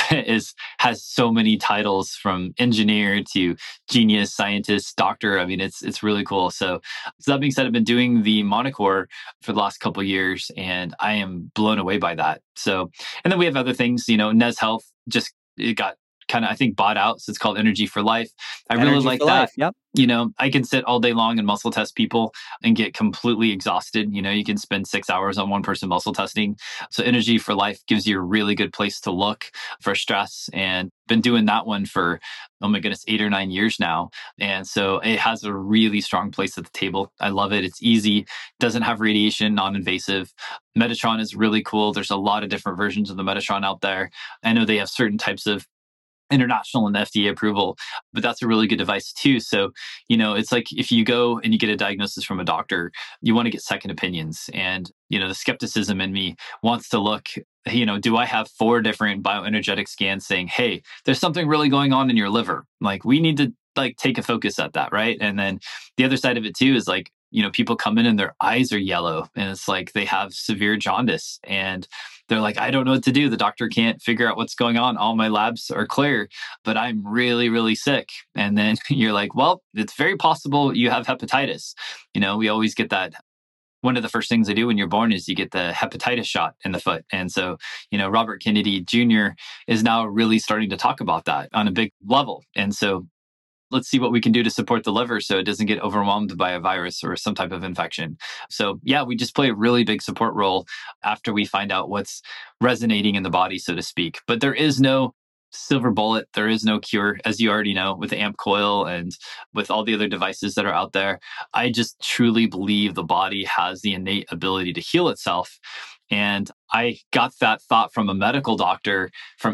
has so many titles, from engineer to genius, scientist, doctor. I mean, it's really cool. So that being said, I've been doing the monocore for the last couple of years, and I am blown away by that. So, and then we have other things. Nez Health it got kind of, I think, bought out. So it's called Energy for Life. I really like that. Life. Yep. I can sit all day long and muscle test people and get completely exhausted. You can spend 6 hours on one person muscle testing. So Energy for Life gives you a really good place to look for stress, and been doing that one for, oh my goodness, 8 or 9 years now. And so it has a really strong place at the table. I love it. It's easy, doesn't have radiation, non-invasive. Metatron is really cool. There's a lot of different versions of the Metatron out there. I know they have certain types of international and FDA approval, but that's a really good device too. So, it's like if you go and you get a diagnosis from a doctor, you want to get second opinions. And, the skepticism in me wants to look, do I have 4 different bioenergetic scans saying, hey, there's something really going on in your liver? Like, we need to take a focus at that, right? And then the other side of it too is like, people come in and their eyes are yellow, and it's like they have severe jaundice, and they're like, I don't know what to do. The doctor can't figure out what's going on. All my labs are clear, but I'm really, really sick. And then you're like, well, it's very possible you have hepatitis. We always get that. One of the first things they do when you're born is you get the hepatitis shot in the foot. And so, Robert Kennedy Jr. is now really starting to talk about that on a big level. And so let's see what we can do to support the liver so it doesn't get overwhelmed by a virus or some type of infection. So yeah, we just play a really big support role after we find out what's resonating in the body, so to speak. But there is no silver bullet. There is no cure, as you already know, with the AMP coil and with all the other devices that are out there. I just truly believe the body has the innate ability to heal itself. And I got that thought from a medical doctor from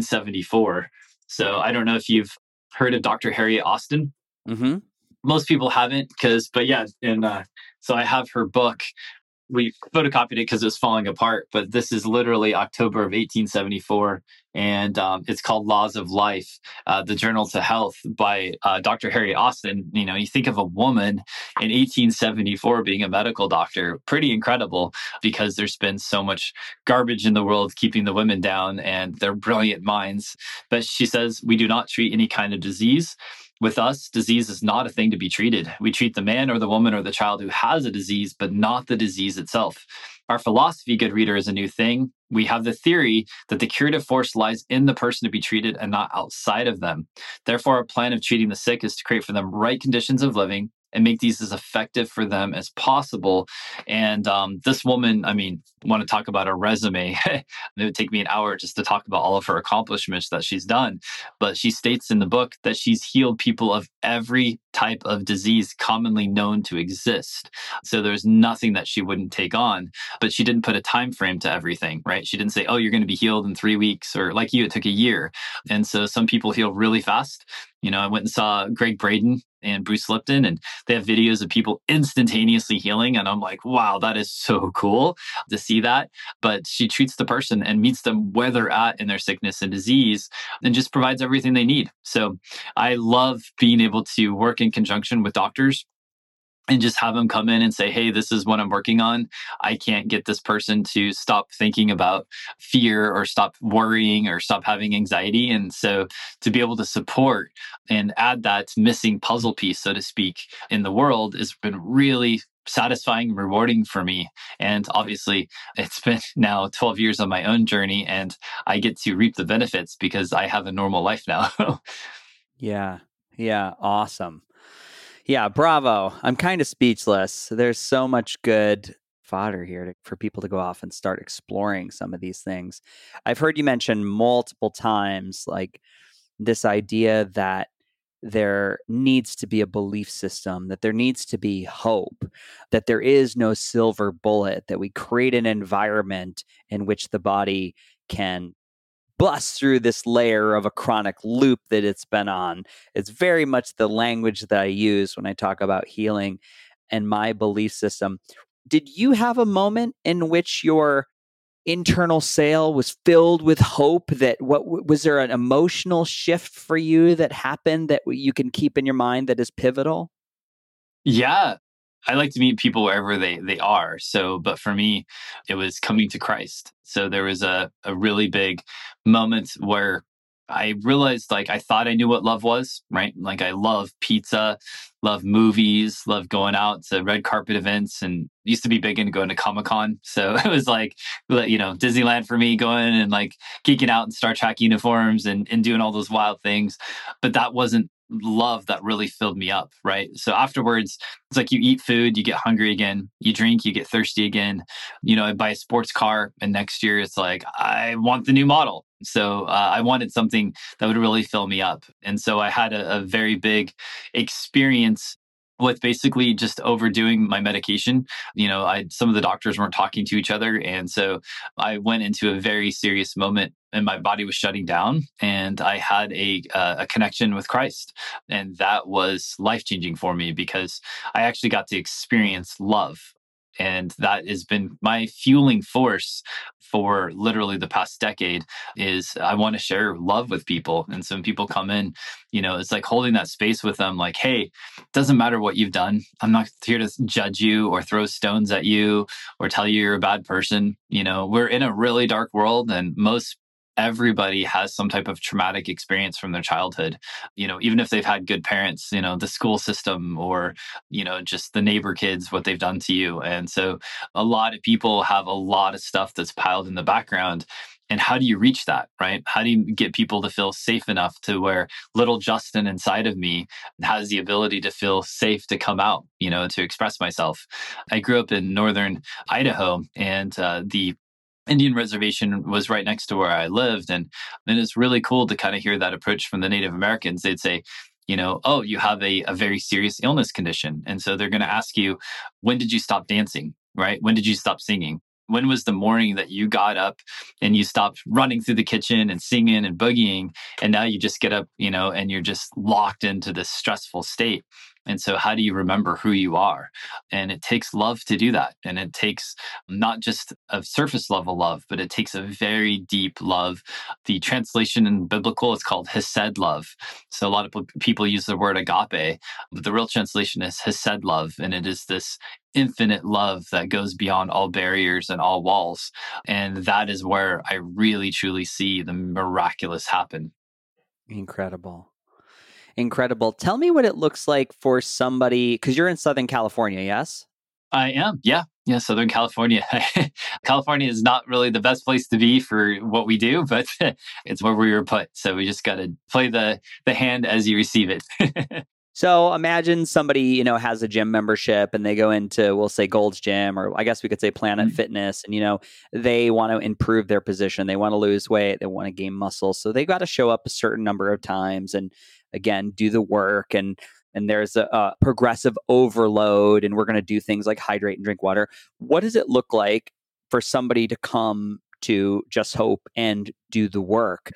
1874. So I don't know if you've heard of Dr. Harriet Austin. Mm-hmm. Most people haven't, but yeah. And so I have her book. We photocopied it because it was falling apart, but this is literally October of 1874. And it's called Laws of Life, the Journal to Health by Dr. Harriet Austin. You think of a woman in 1874 being a medical doctor, pretty incredible, because there's been so much garbage in the world keeping the women down, and they're brilliant minds. But she says, we do not treat any kind of disease. With us, disease is not a thing to be treated. We treat the man or the woman or the child who has a disease, but not the disease itself. Our philosophy, good reader, is a new thing. We have the theory that the curative force lies in the person to be treated and not outside of them. Therefore, our plan of treating the sick is to create for them right conditions of living and make these as effective for them as possible. And this woman, want to talk about a resume. It would take me an hour just to talk about all of her accomplishments that she's done. But she states in the book that she's healed people of every type of disease commonly known to exist. So there's nothing that she wouldn't take on, but she didn't put a time frame to everything, right? She didn't say, oh, you're going to be healed in 3 weeks, or like you, it took a year. And so some people heal really fast. I went and saw Greg Braden and Bruce Lipton, and they have videos of people instantaneously healing. And I'm like, wow, that is so cool to see that. But she treats the person and meets them where they're at in their sickness and disease and just provides everything they need. So I love being able to work in conjunction with doctors and just have them come in and say, hey, this is what I'm working on. I can't get this person to stop thinking about fear or stop worrying or stop having anxiety. And so to be able to support and add that missing puzzle piece, so to speak, in the world has been really satisfying and rewarding for me. And obviously, it's been now 12 years on my own journey, and I get to reap the benefits because I have a normal life now. Yeah. Yeah. Awesome. Yeah, bravo. I'm kind of speechless. There's so much good fodder here for people to go off and start exploring some of these things. I've heard you mention multiple times, like this idea that there needs to be a belief system, that there needs to be hope, that there is no silver bullet, that we create an environment in which the body can bust through this layer of a chronic loop that it's been on. It's very much the language that I use when I talk about healing and my belief system. Did you have a moment in which your internal sail was filled with hope? That what was there an emotional shift for you that happened that you can keep in your mind that is pivotal? Yeah. I like to meet people wherever they are. So, but for me, it was coming to Christ. So there was a really big moment where I realized like I thought I knew what love was, right? Like I love pizza, love movies, love going out to red carpet events, and used to be big into going to Comic-Con. So it was like, Disneyland for me, going and like geeking out in Star Trek uniforms and doing all those wild things. But that wasn't love that really filled me up, right? So afterwards, it's like you eat food, you get hungry again, you drink, you get thirsty again. I buy a sports car, and next year it's like, I want the new model. So I wanted something that would really fill me up. And so I had a very big experience with basically just overdoing my medication. Some of the doctors weren't talking to each other. And so I went into a very serious moment and my body was shutting down, and I had a connection with Christ. And that was life changing for me because I actually got to experience love. And that has been my fueling force for literally the past decade. Is I want to share love with people. And so when people come in, it's like holding that space with them, like, hey, doesn't matter what you've done. I'm not here to judge you or throw stones at you or tell you you're a bad person. We're in a really dark world, and everybody has some type of traumatic experience from their childhood. Even if they've had good parents, the school system or, just the neighbor kids, what they've done to you. And so a lot of people have a lot of stuff that's piled in the background. And how do you reach that, right? How do you get people to feel safe enough to where little Justin inside of me has the ability to feel safe to come out, to express myself? I grew up in northern Idaho, and the Indian reservation was right next to where I lived. And it's really cool to kind of hear that approach from the Native Americans. They'd say, oh, you have a very serious illness condition. And so they're going to ask you, when did you stop dancing, right? When did you stop singing? When was the morning that you got up and you stopped running through the kitchen and singing and boogieing? And now you just get up, and you're just locked into this stressful state. And so, how do you remember who you are? And it takes love to do that. And it takes not just a surface level love, but it takes a very deep love. The translation in biblical is called hesed love. So, a lot of people use the word agape, but the real translation is hesed love. And it is this infinite love that goes beyond all barriers and all walls. And that is where I really, truly see the miraculous happen. Incredible. Incredible. Tell me what it looks like for somebody, because you're in Southern California, yes? I am. Yeah. Yeah. Southern California. California is not really the best place to be for what we do, but it's where we were put. So we just got to play the hand as you receive it. So imagine somebody, has a gym membership and they go into, we'll say Gold's Gym, or I guess we could say Planet Fitness, and, they want to improve their position. They want to lose weight. They want to gain muscle. So they got to show up a certain number of times and again, do the work. And there's a progressive overload, and we're going to do things like hydrate and drink water. What does it look like for somebody to come to Just Hope and do the work?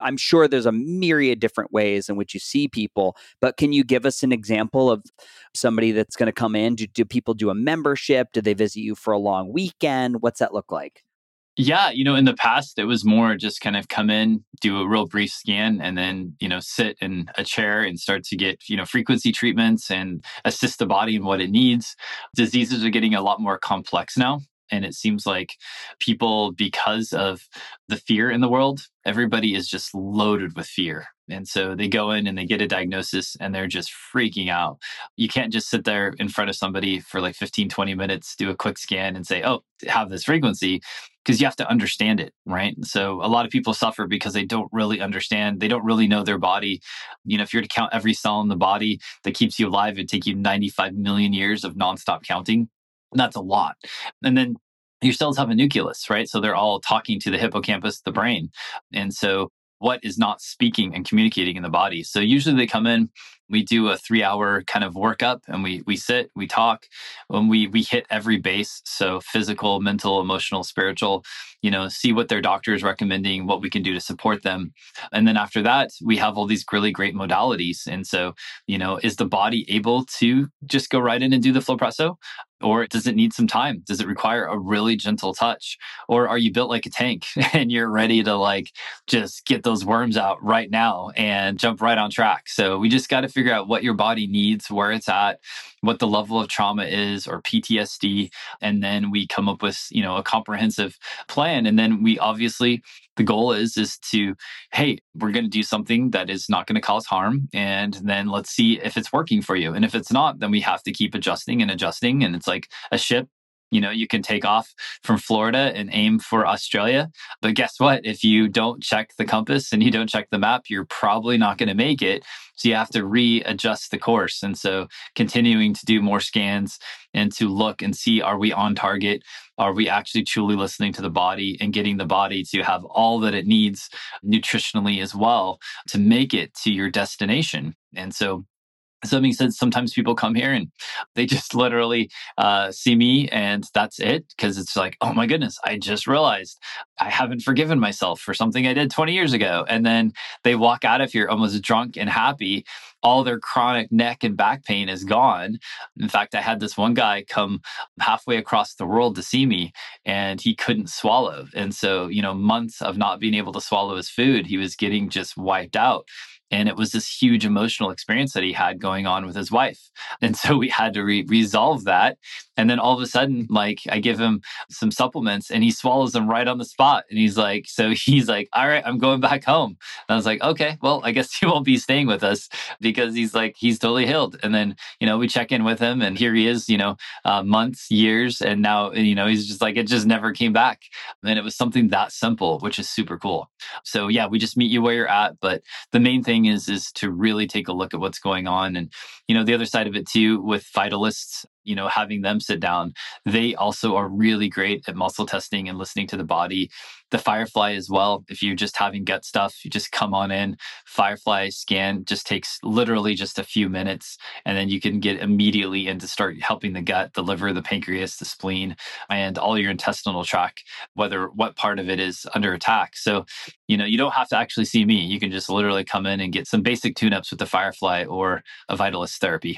I'm sure there's a myriad different ways in which you see people, but can you give us an example of somebody that's going to come in? Do people do a membership? Do they visit you for a long weekend? What's that look like? Yeah, in the past, it was more just kind of come in, do a real brief scan, and then, sit in a chair and start to get, frequency treatments and assist the body in what it needs. Diseases are getting a lot more complex now. And it seems like people, because of the fear in the world, everybody is just loaded with fear. And so they go in and they get a diagnosis and they're just freaking out. You can't just sit there in front of somebody for like 15, 20 minutes, do a quick scan and say, oh, have this frequency, because you have to understand it, right? So a lot of people suffer because they don't really understand. They don't really know their body. If you're to count every cell in the body that keeps you alive, it'd take you 95 million years of nonstop counting. And that's a lot. And then your cells have a nucleus, right? So they're all talking to the hippocampus, the brain. And so what is not speaking and communicating in the body? So usually they come in, we do a 3-hour kind of workup, and we sit, we talk, when we hit every base. So physical, mental, emotional, spiritual, see what their doctor is recommending, what we can do to support them. And then after that, we have all these really great modalities. And so, is the body able to just go right in and do the Flowpresso? Or does it need some time? Does it require a really gentle touch? Or are you built like a tank and you're ready to just get those worms out right now and jump right on track? So we just got to figure out what your body needs, where it's at, what the level of trauma is or PTSD. And then we come up with, a comprehensive plan. And then we obviously, the goal is to, hey, we're going to do something that is not going to cause harm. And then let's see if it's working for you. And if it's not, then we have to keep adjusting and adjusting. And it's like a ship. You can take off from Florida and aim for Australia. But guess what? If you don't check the compass and you don't check the map, you're probably not going to make it. So you have to readjust the course. And so continuing to do more scans and to look and see, are we on target? Are we actually truly listening to the body and getting the body to have all that it needs nutritionally as well to make it to your destination? And so that being said, sometimes people come here and they just literally see me and that's it. Because it's like, oh my goodness, I just realized I haven't forgiven myself for something I did 20 years ago. And then they walk out of here almost drunk and happy. All their chronic neck and back pain is gone. In fact, I had this one guy come halfway across the world to see me and he couldn't swallow. And so, months of not being able to swallow his food, he was getting just wiped out. And it was this huge emotional experience that he had going on with his wife. And so we had to resolve that. And then all of a sudden, I give him some supplements and he swallows them right on the spot. And he's like, all right, I'm going back home. And I was like, okay, well, I guess he won't be staying with us, because he's totally healed. And then, we check in with him and here he is, months, years. And now, he's just like, it just never came back. And it was something that simple, which is super cool. So yeah, we just meet you where you're at. But the main thing is to really take a look at what's going on. And, the other side of it too, with Vitalists, having them sit down, they also are really great at muscle testing and listening to the body. The Firefly as well. If you're just having gut stuff, you just come on in. Firefly scan just takes literally just a few minutes. And then you can get immediately into start helping the gut, the liver, the pancreas, the spleen, and all your intestinal tract, what part of it is under attack. So, you don't have to actually see me. You can just literally come in and get some basic tune-ups with the Firefly or a Vitalist therapy.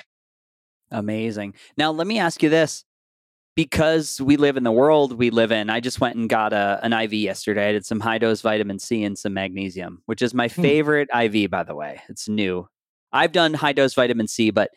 Amazing. Now, let me ask you this. Because we live in the world we live in, I just went and got an IV yesterday. I did some high-dose vitamin C and some magnesium, which is my favorite IV, by the way. It's new. I've done high-dose vitamin C, but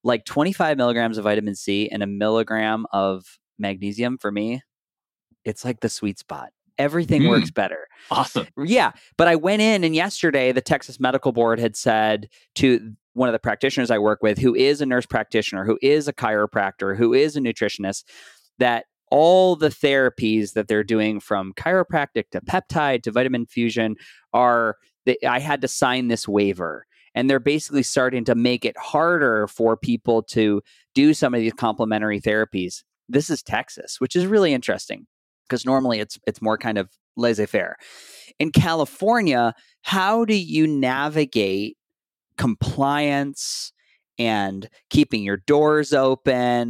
25 milligrams of vitamin C and a milligram of magnesium, for me, it's like the sweet spot. Everything works better. Awesome. Yeah. But I went in and yesterday the Texas Medical Board had said to one of the practitioners I work with, who is a nurse practitioner, who is a chiropractor, who is a nutritionist, that all the therapies that they're doing, from chiropractic to peptide to vitamin fusion, I had to sign this waiver. And they're basically starting to make it harder for people to do some of these complementary therapies. This is Texas, which is really interesting, because normally it's more kind of laissez-faire. In California, how do you navigate compliance and keeping your doors open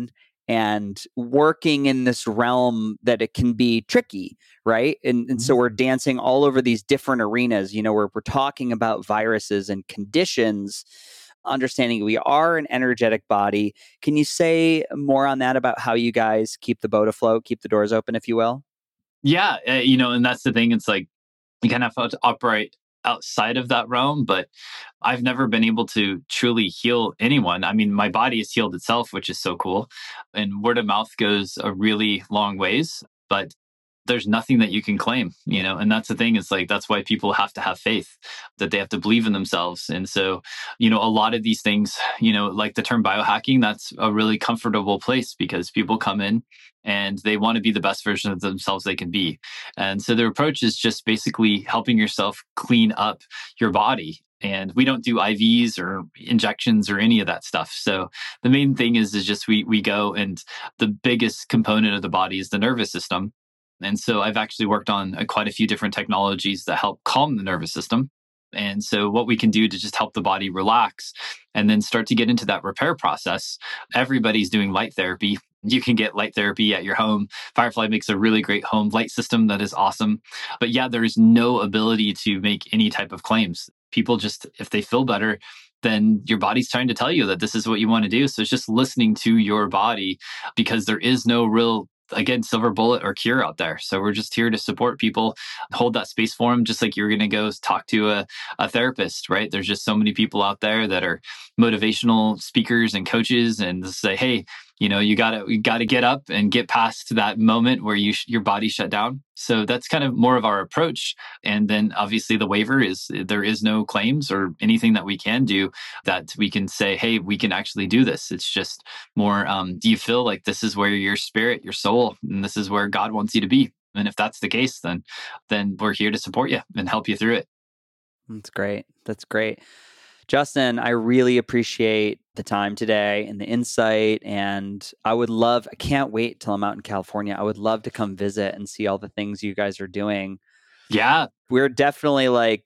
and working in this realm that it can be tricky, right? And so we're dancing all over these different arenas, where we're talking about viruses and conditions, understanding we are an energetic body. Can you say more on that about how you guys keep the boat afloat, keep the doors open, if you will? Yeah, and that's the thing. It's like you kind of have to operate outside of that realm, but I've never been able to truly heal anyone. I mean, my body has healed itself, which is so cool. And word of mouth goes a really long ways, but there's nothing that you can claim, and that's the thing. It's like, that's why people have to have faith, that they have to believe in themselves. And so, a lot of these things, like the term biohacking, that's a really comfortable place because people come in and they want to be the best version of themselves they can be. And so their approach is just basically helping yourself clean up your body. And we don't do IVs or injections or any of that stuff. So the main thing is just we go, and the biggest component of the body is the nervous system. And so I've actually worked on quite a few different technologies that help calm the nervous system. And so what we can do to just help the body relax and then start to get into that repair process. Everybody's doing light therapy. You can get light therapy at your home. Firefly makes a really great home light system that is awesome. But yeah, there is no ability to make any type of claims. People just, if they feel better, then your body's trying to tell you that this is what you want to do. So it's just listening to your body, because there is no real, again, silver bullet or cure out there. So we're just here to support people, hold that space for them, just like you're going to go talk to a therapist, right? There's just so many people out there that are motivational speakers and coaches, and say, hey, you gotta get up and get past that moment where your body shut down. So that's kind of more of our approach. And then obviously the waiver is, there is no claims or anything that we can do that we can say, hey, we can actually do this. It's just more, do you feel like this is where your spirit, your soul, and this is where God wants you to be? And if that's the case, then we're here to support you and help you through it. That's great. That's great. Justin, I really appreciate the time today and the insight. And I can't wait till I'm out in California. I would love to come visit and see all the things you guys are doing. Yeah. We're definitely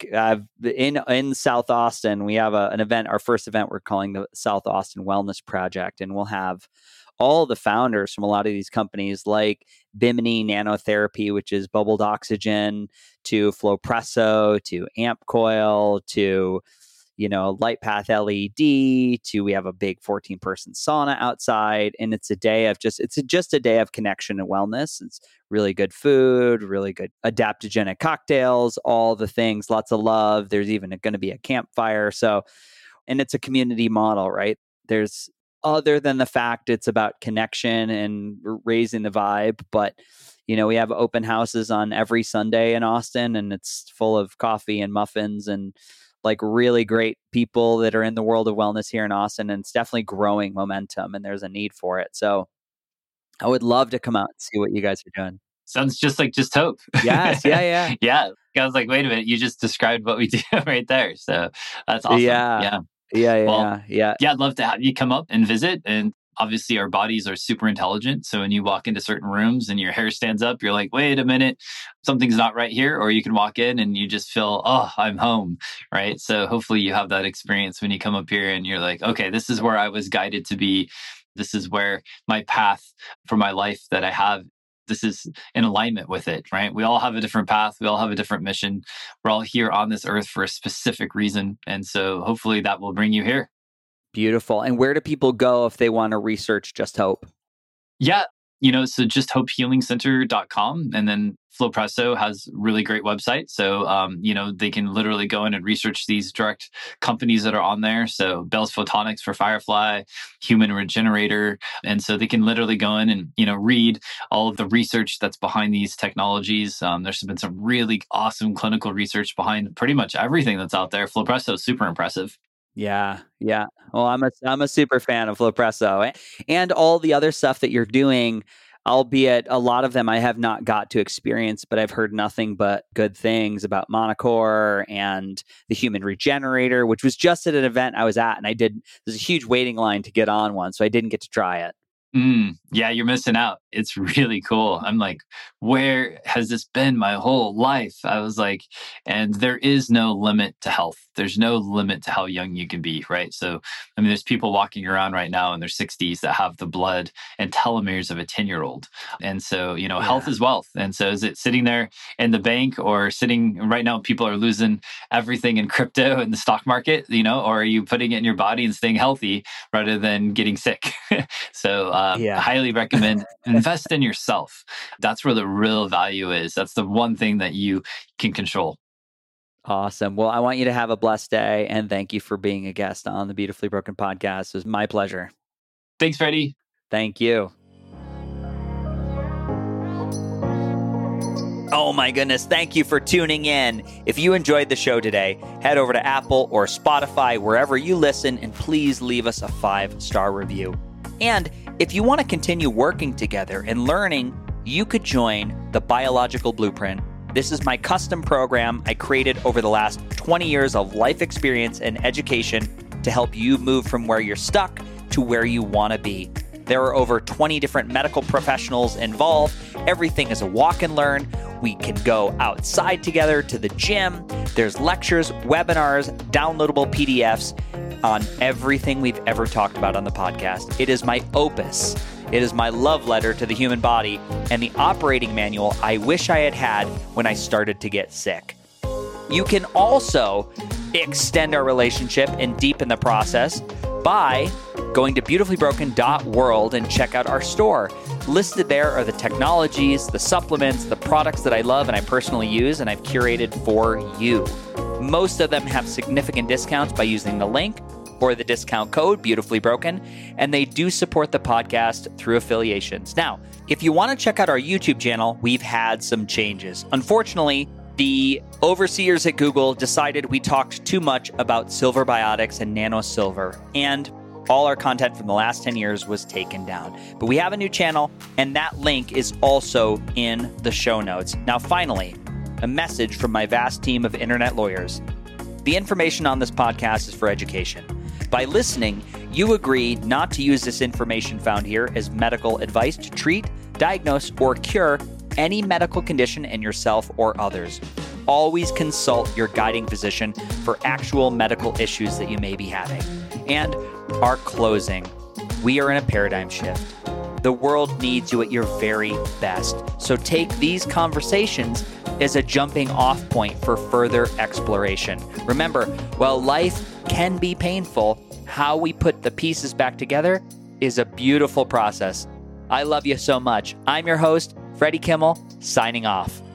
in South Austin. We have an event, our first event we're calling the South Austin Wellness Project. And we'll have all the founders from a lot of these companies like Bimini Nanotherapy, which is bubbled oxygen, to Flowpresso, to AmpCoil, to LightPath LED, to we have a big 14-person sauna outside, and it's just a day of connection and wellness. It's really good food, really good adaptogenic cocktails, all the things, lots of love. There's even going to be a campfire. And it's a community model, right? There's, other than the fact it's about connection and raising the vibe, but we have open houses on every Sunday in Austin, and it's full of coffee and muffins and like really great people that are in the world of wellness here in Austin. And it's definitely growing momentum, and there's a need for it. So I would love to come out and see what you guys are doing. Sounds just like Just Hope. Yes. Yeah. Yeah. I was like, wait a minute, you just described what we do right there. So that's awesome. Yeah. Yeah. I'd love to have you come up and visit. And obviously our bodies are super intelligent. So when you walk into certain rooms and your hair stands up, you're like, wait a minute, something's not right here. Or you can walk in and you just feel, oh, I'm home. Right. So hopefully you have that experience when you come up here and you're like, okay, this is where I was guided to be. This is where my path for my life that I have, this is in alignment with it, right? We all have a different path. We all have a different mission. We're all here on this earth for a specific reason. And so hopefully that will bring you here. Beautiful. And where do people go if they want to research Just Hope? Yeah. So justhopehealingcenter.com, and then Flowpresso has really great website. So, they can literally go in and research these direct companies that are on there. So Bell's Photonics for Firefly, Human Regenerator. And so they can literally go in and, read all of the research that's behind these technologies. There's been some really awesome clinical research behind pretty much everything that's out there. Flowpresso is super impressive. Yeah. Well, I'm a super fan of Flowpresso and all the other stuff that you're doing, albeit a lot of them I have not got to experience, but I've heard nothing but good things about Monocore and the Human Regenerator, which was just at an event I was at, and there's a huge waiting line to get on one, so I didn't get to try it. Yeah, you're missing out. It's really cool. I'm like, where has this been my whole life? I was like, and there is no limit to health. There's no limit to how young you can be, right? So, I mean, there's people walking around right now in their 60s that have the blood and telomeres of a 10-year-old. And so, health is wealth. And so is it sitting there in the bank or sitting right now, people are losing everything in crypto and the stock market, or are you putting it in your body and staying healthy rather than getting sick? So I highly recommend invest in yourself. That's where the real value is. That's the one thing that you can control. Awesome. Well, I want you to have a blessed day, and thank you for being a guest on the Beautifully Broken podcast. It was my pleasure. Thanks, Freddie. Thank you. Oh my goodness, thank you for tuning in. If you enjoyed the show today, head over to Apple or Spotify, wherever you listen, and please leave us a 5-star review. And if you want to continue working together and learning, you could join the Biological Blueprint. This is my custom program I created over the last 20 years of life experience and education to help you move from where you're stuck to where you want to be. There are over 20 different medical professionals involved. Everything is a walk and learn. We can go outside together to the gym. There's lectures, webinars, downloadable PDFs on everything we've ever talked about on the podcast. It is my opus. It is my love letter to the human body and the operating manual I wish I had had when I started to get sick. You can also extend our relationship and deepen the process by going to beautifullybroken.world and check out our store. Listed there are the technologies, the supplements, the products that I love and I personally use and I've curated for you. Most of them have significant discounts by using the link or the discount code Beautifully Broken, and they do support the podcast through affiliations. Now, if you want to check out our YouTube channel, we've had some changes. Unfortunately, the overseers at Google decided we talked too much about silver biotics and nano silver, and all our content from the last 10 years was taken down. But we have a new channel, and that link is also in the show notes. Now, finally, a message from my vast team of internet lawyers. The information on this podcast is for education. By listening, you agree not to use this information found here as medical advice to treat, diagnose, or cure any medical condition in yourself or others. Always consult your guiding physician for actual medical issues that you may be having. And our closing, we are in a paradigm shift. The world needs you at your very best. So take these conversations as a jumping off point for further exploration. Remember, while life can be painful, how we put the pieces back together is a beautiful process. I love you so much. I'm your host, Freddie Kimmel, signing off.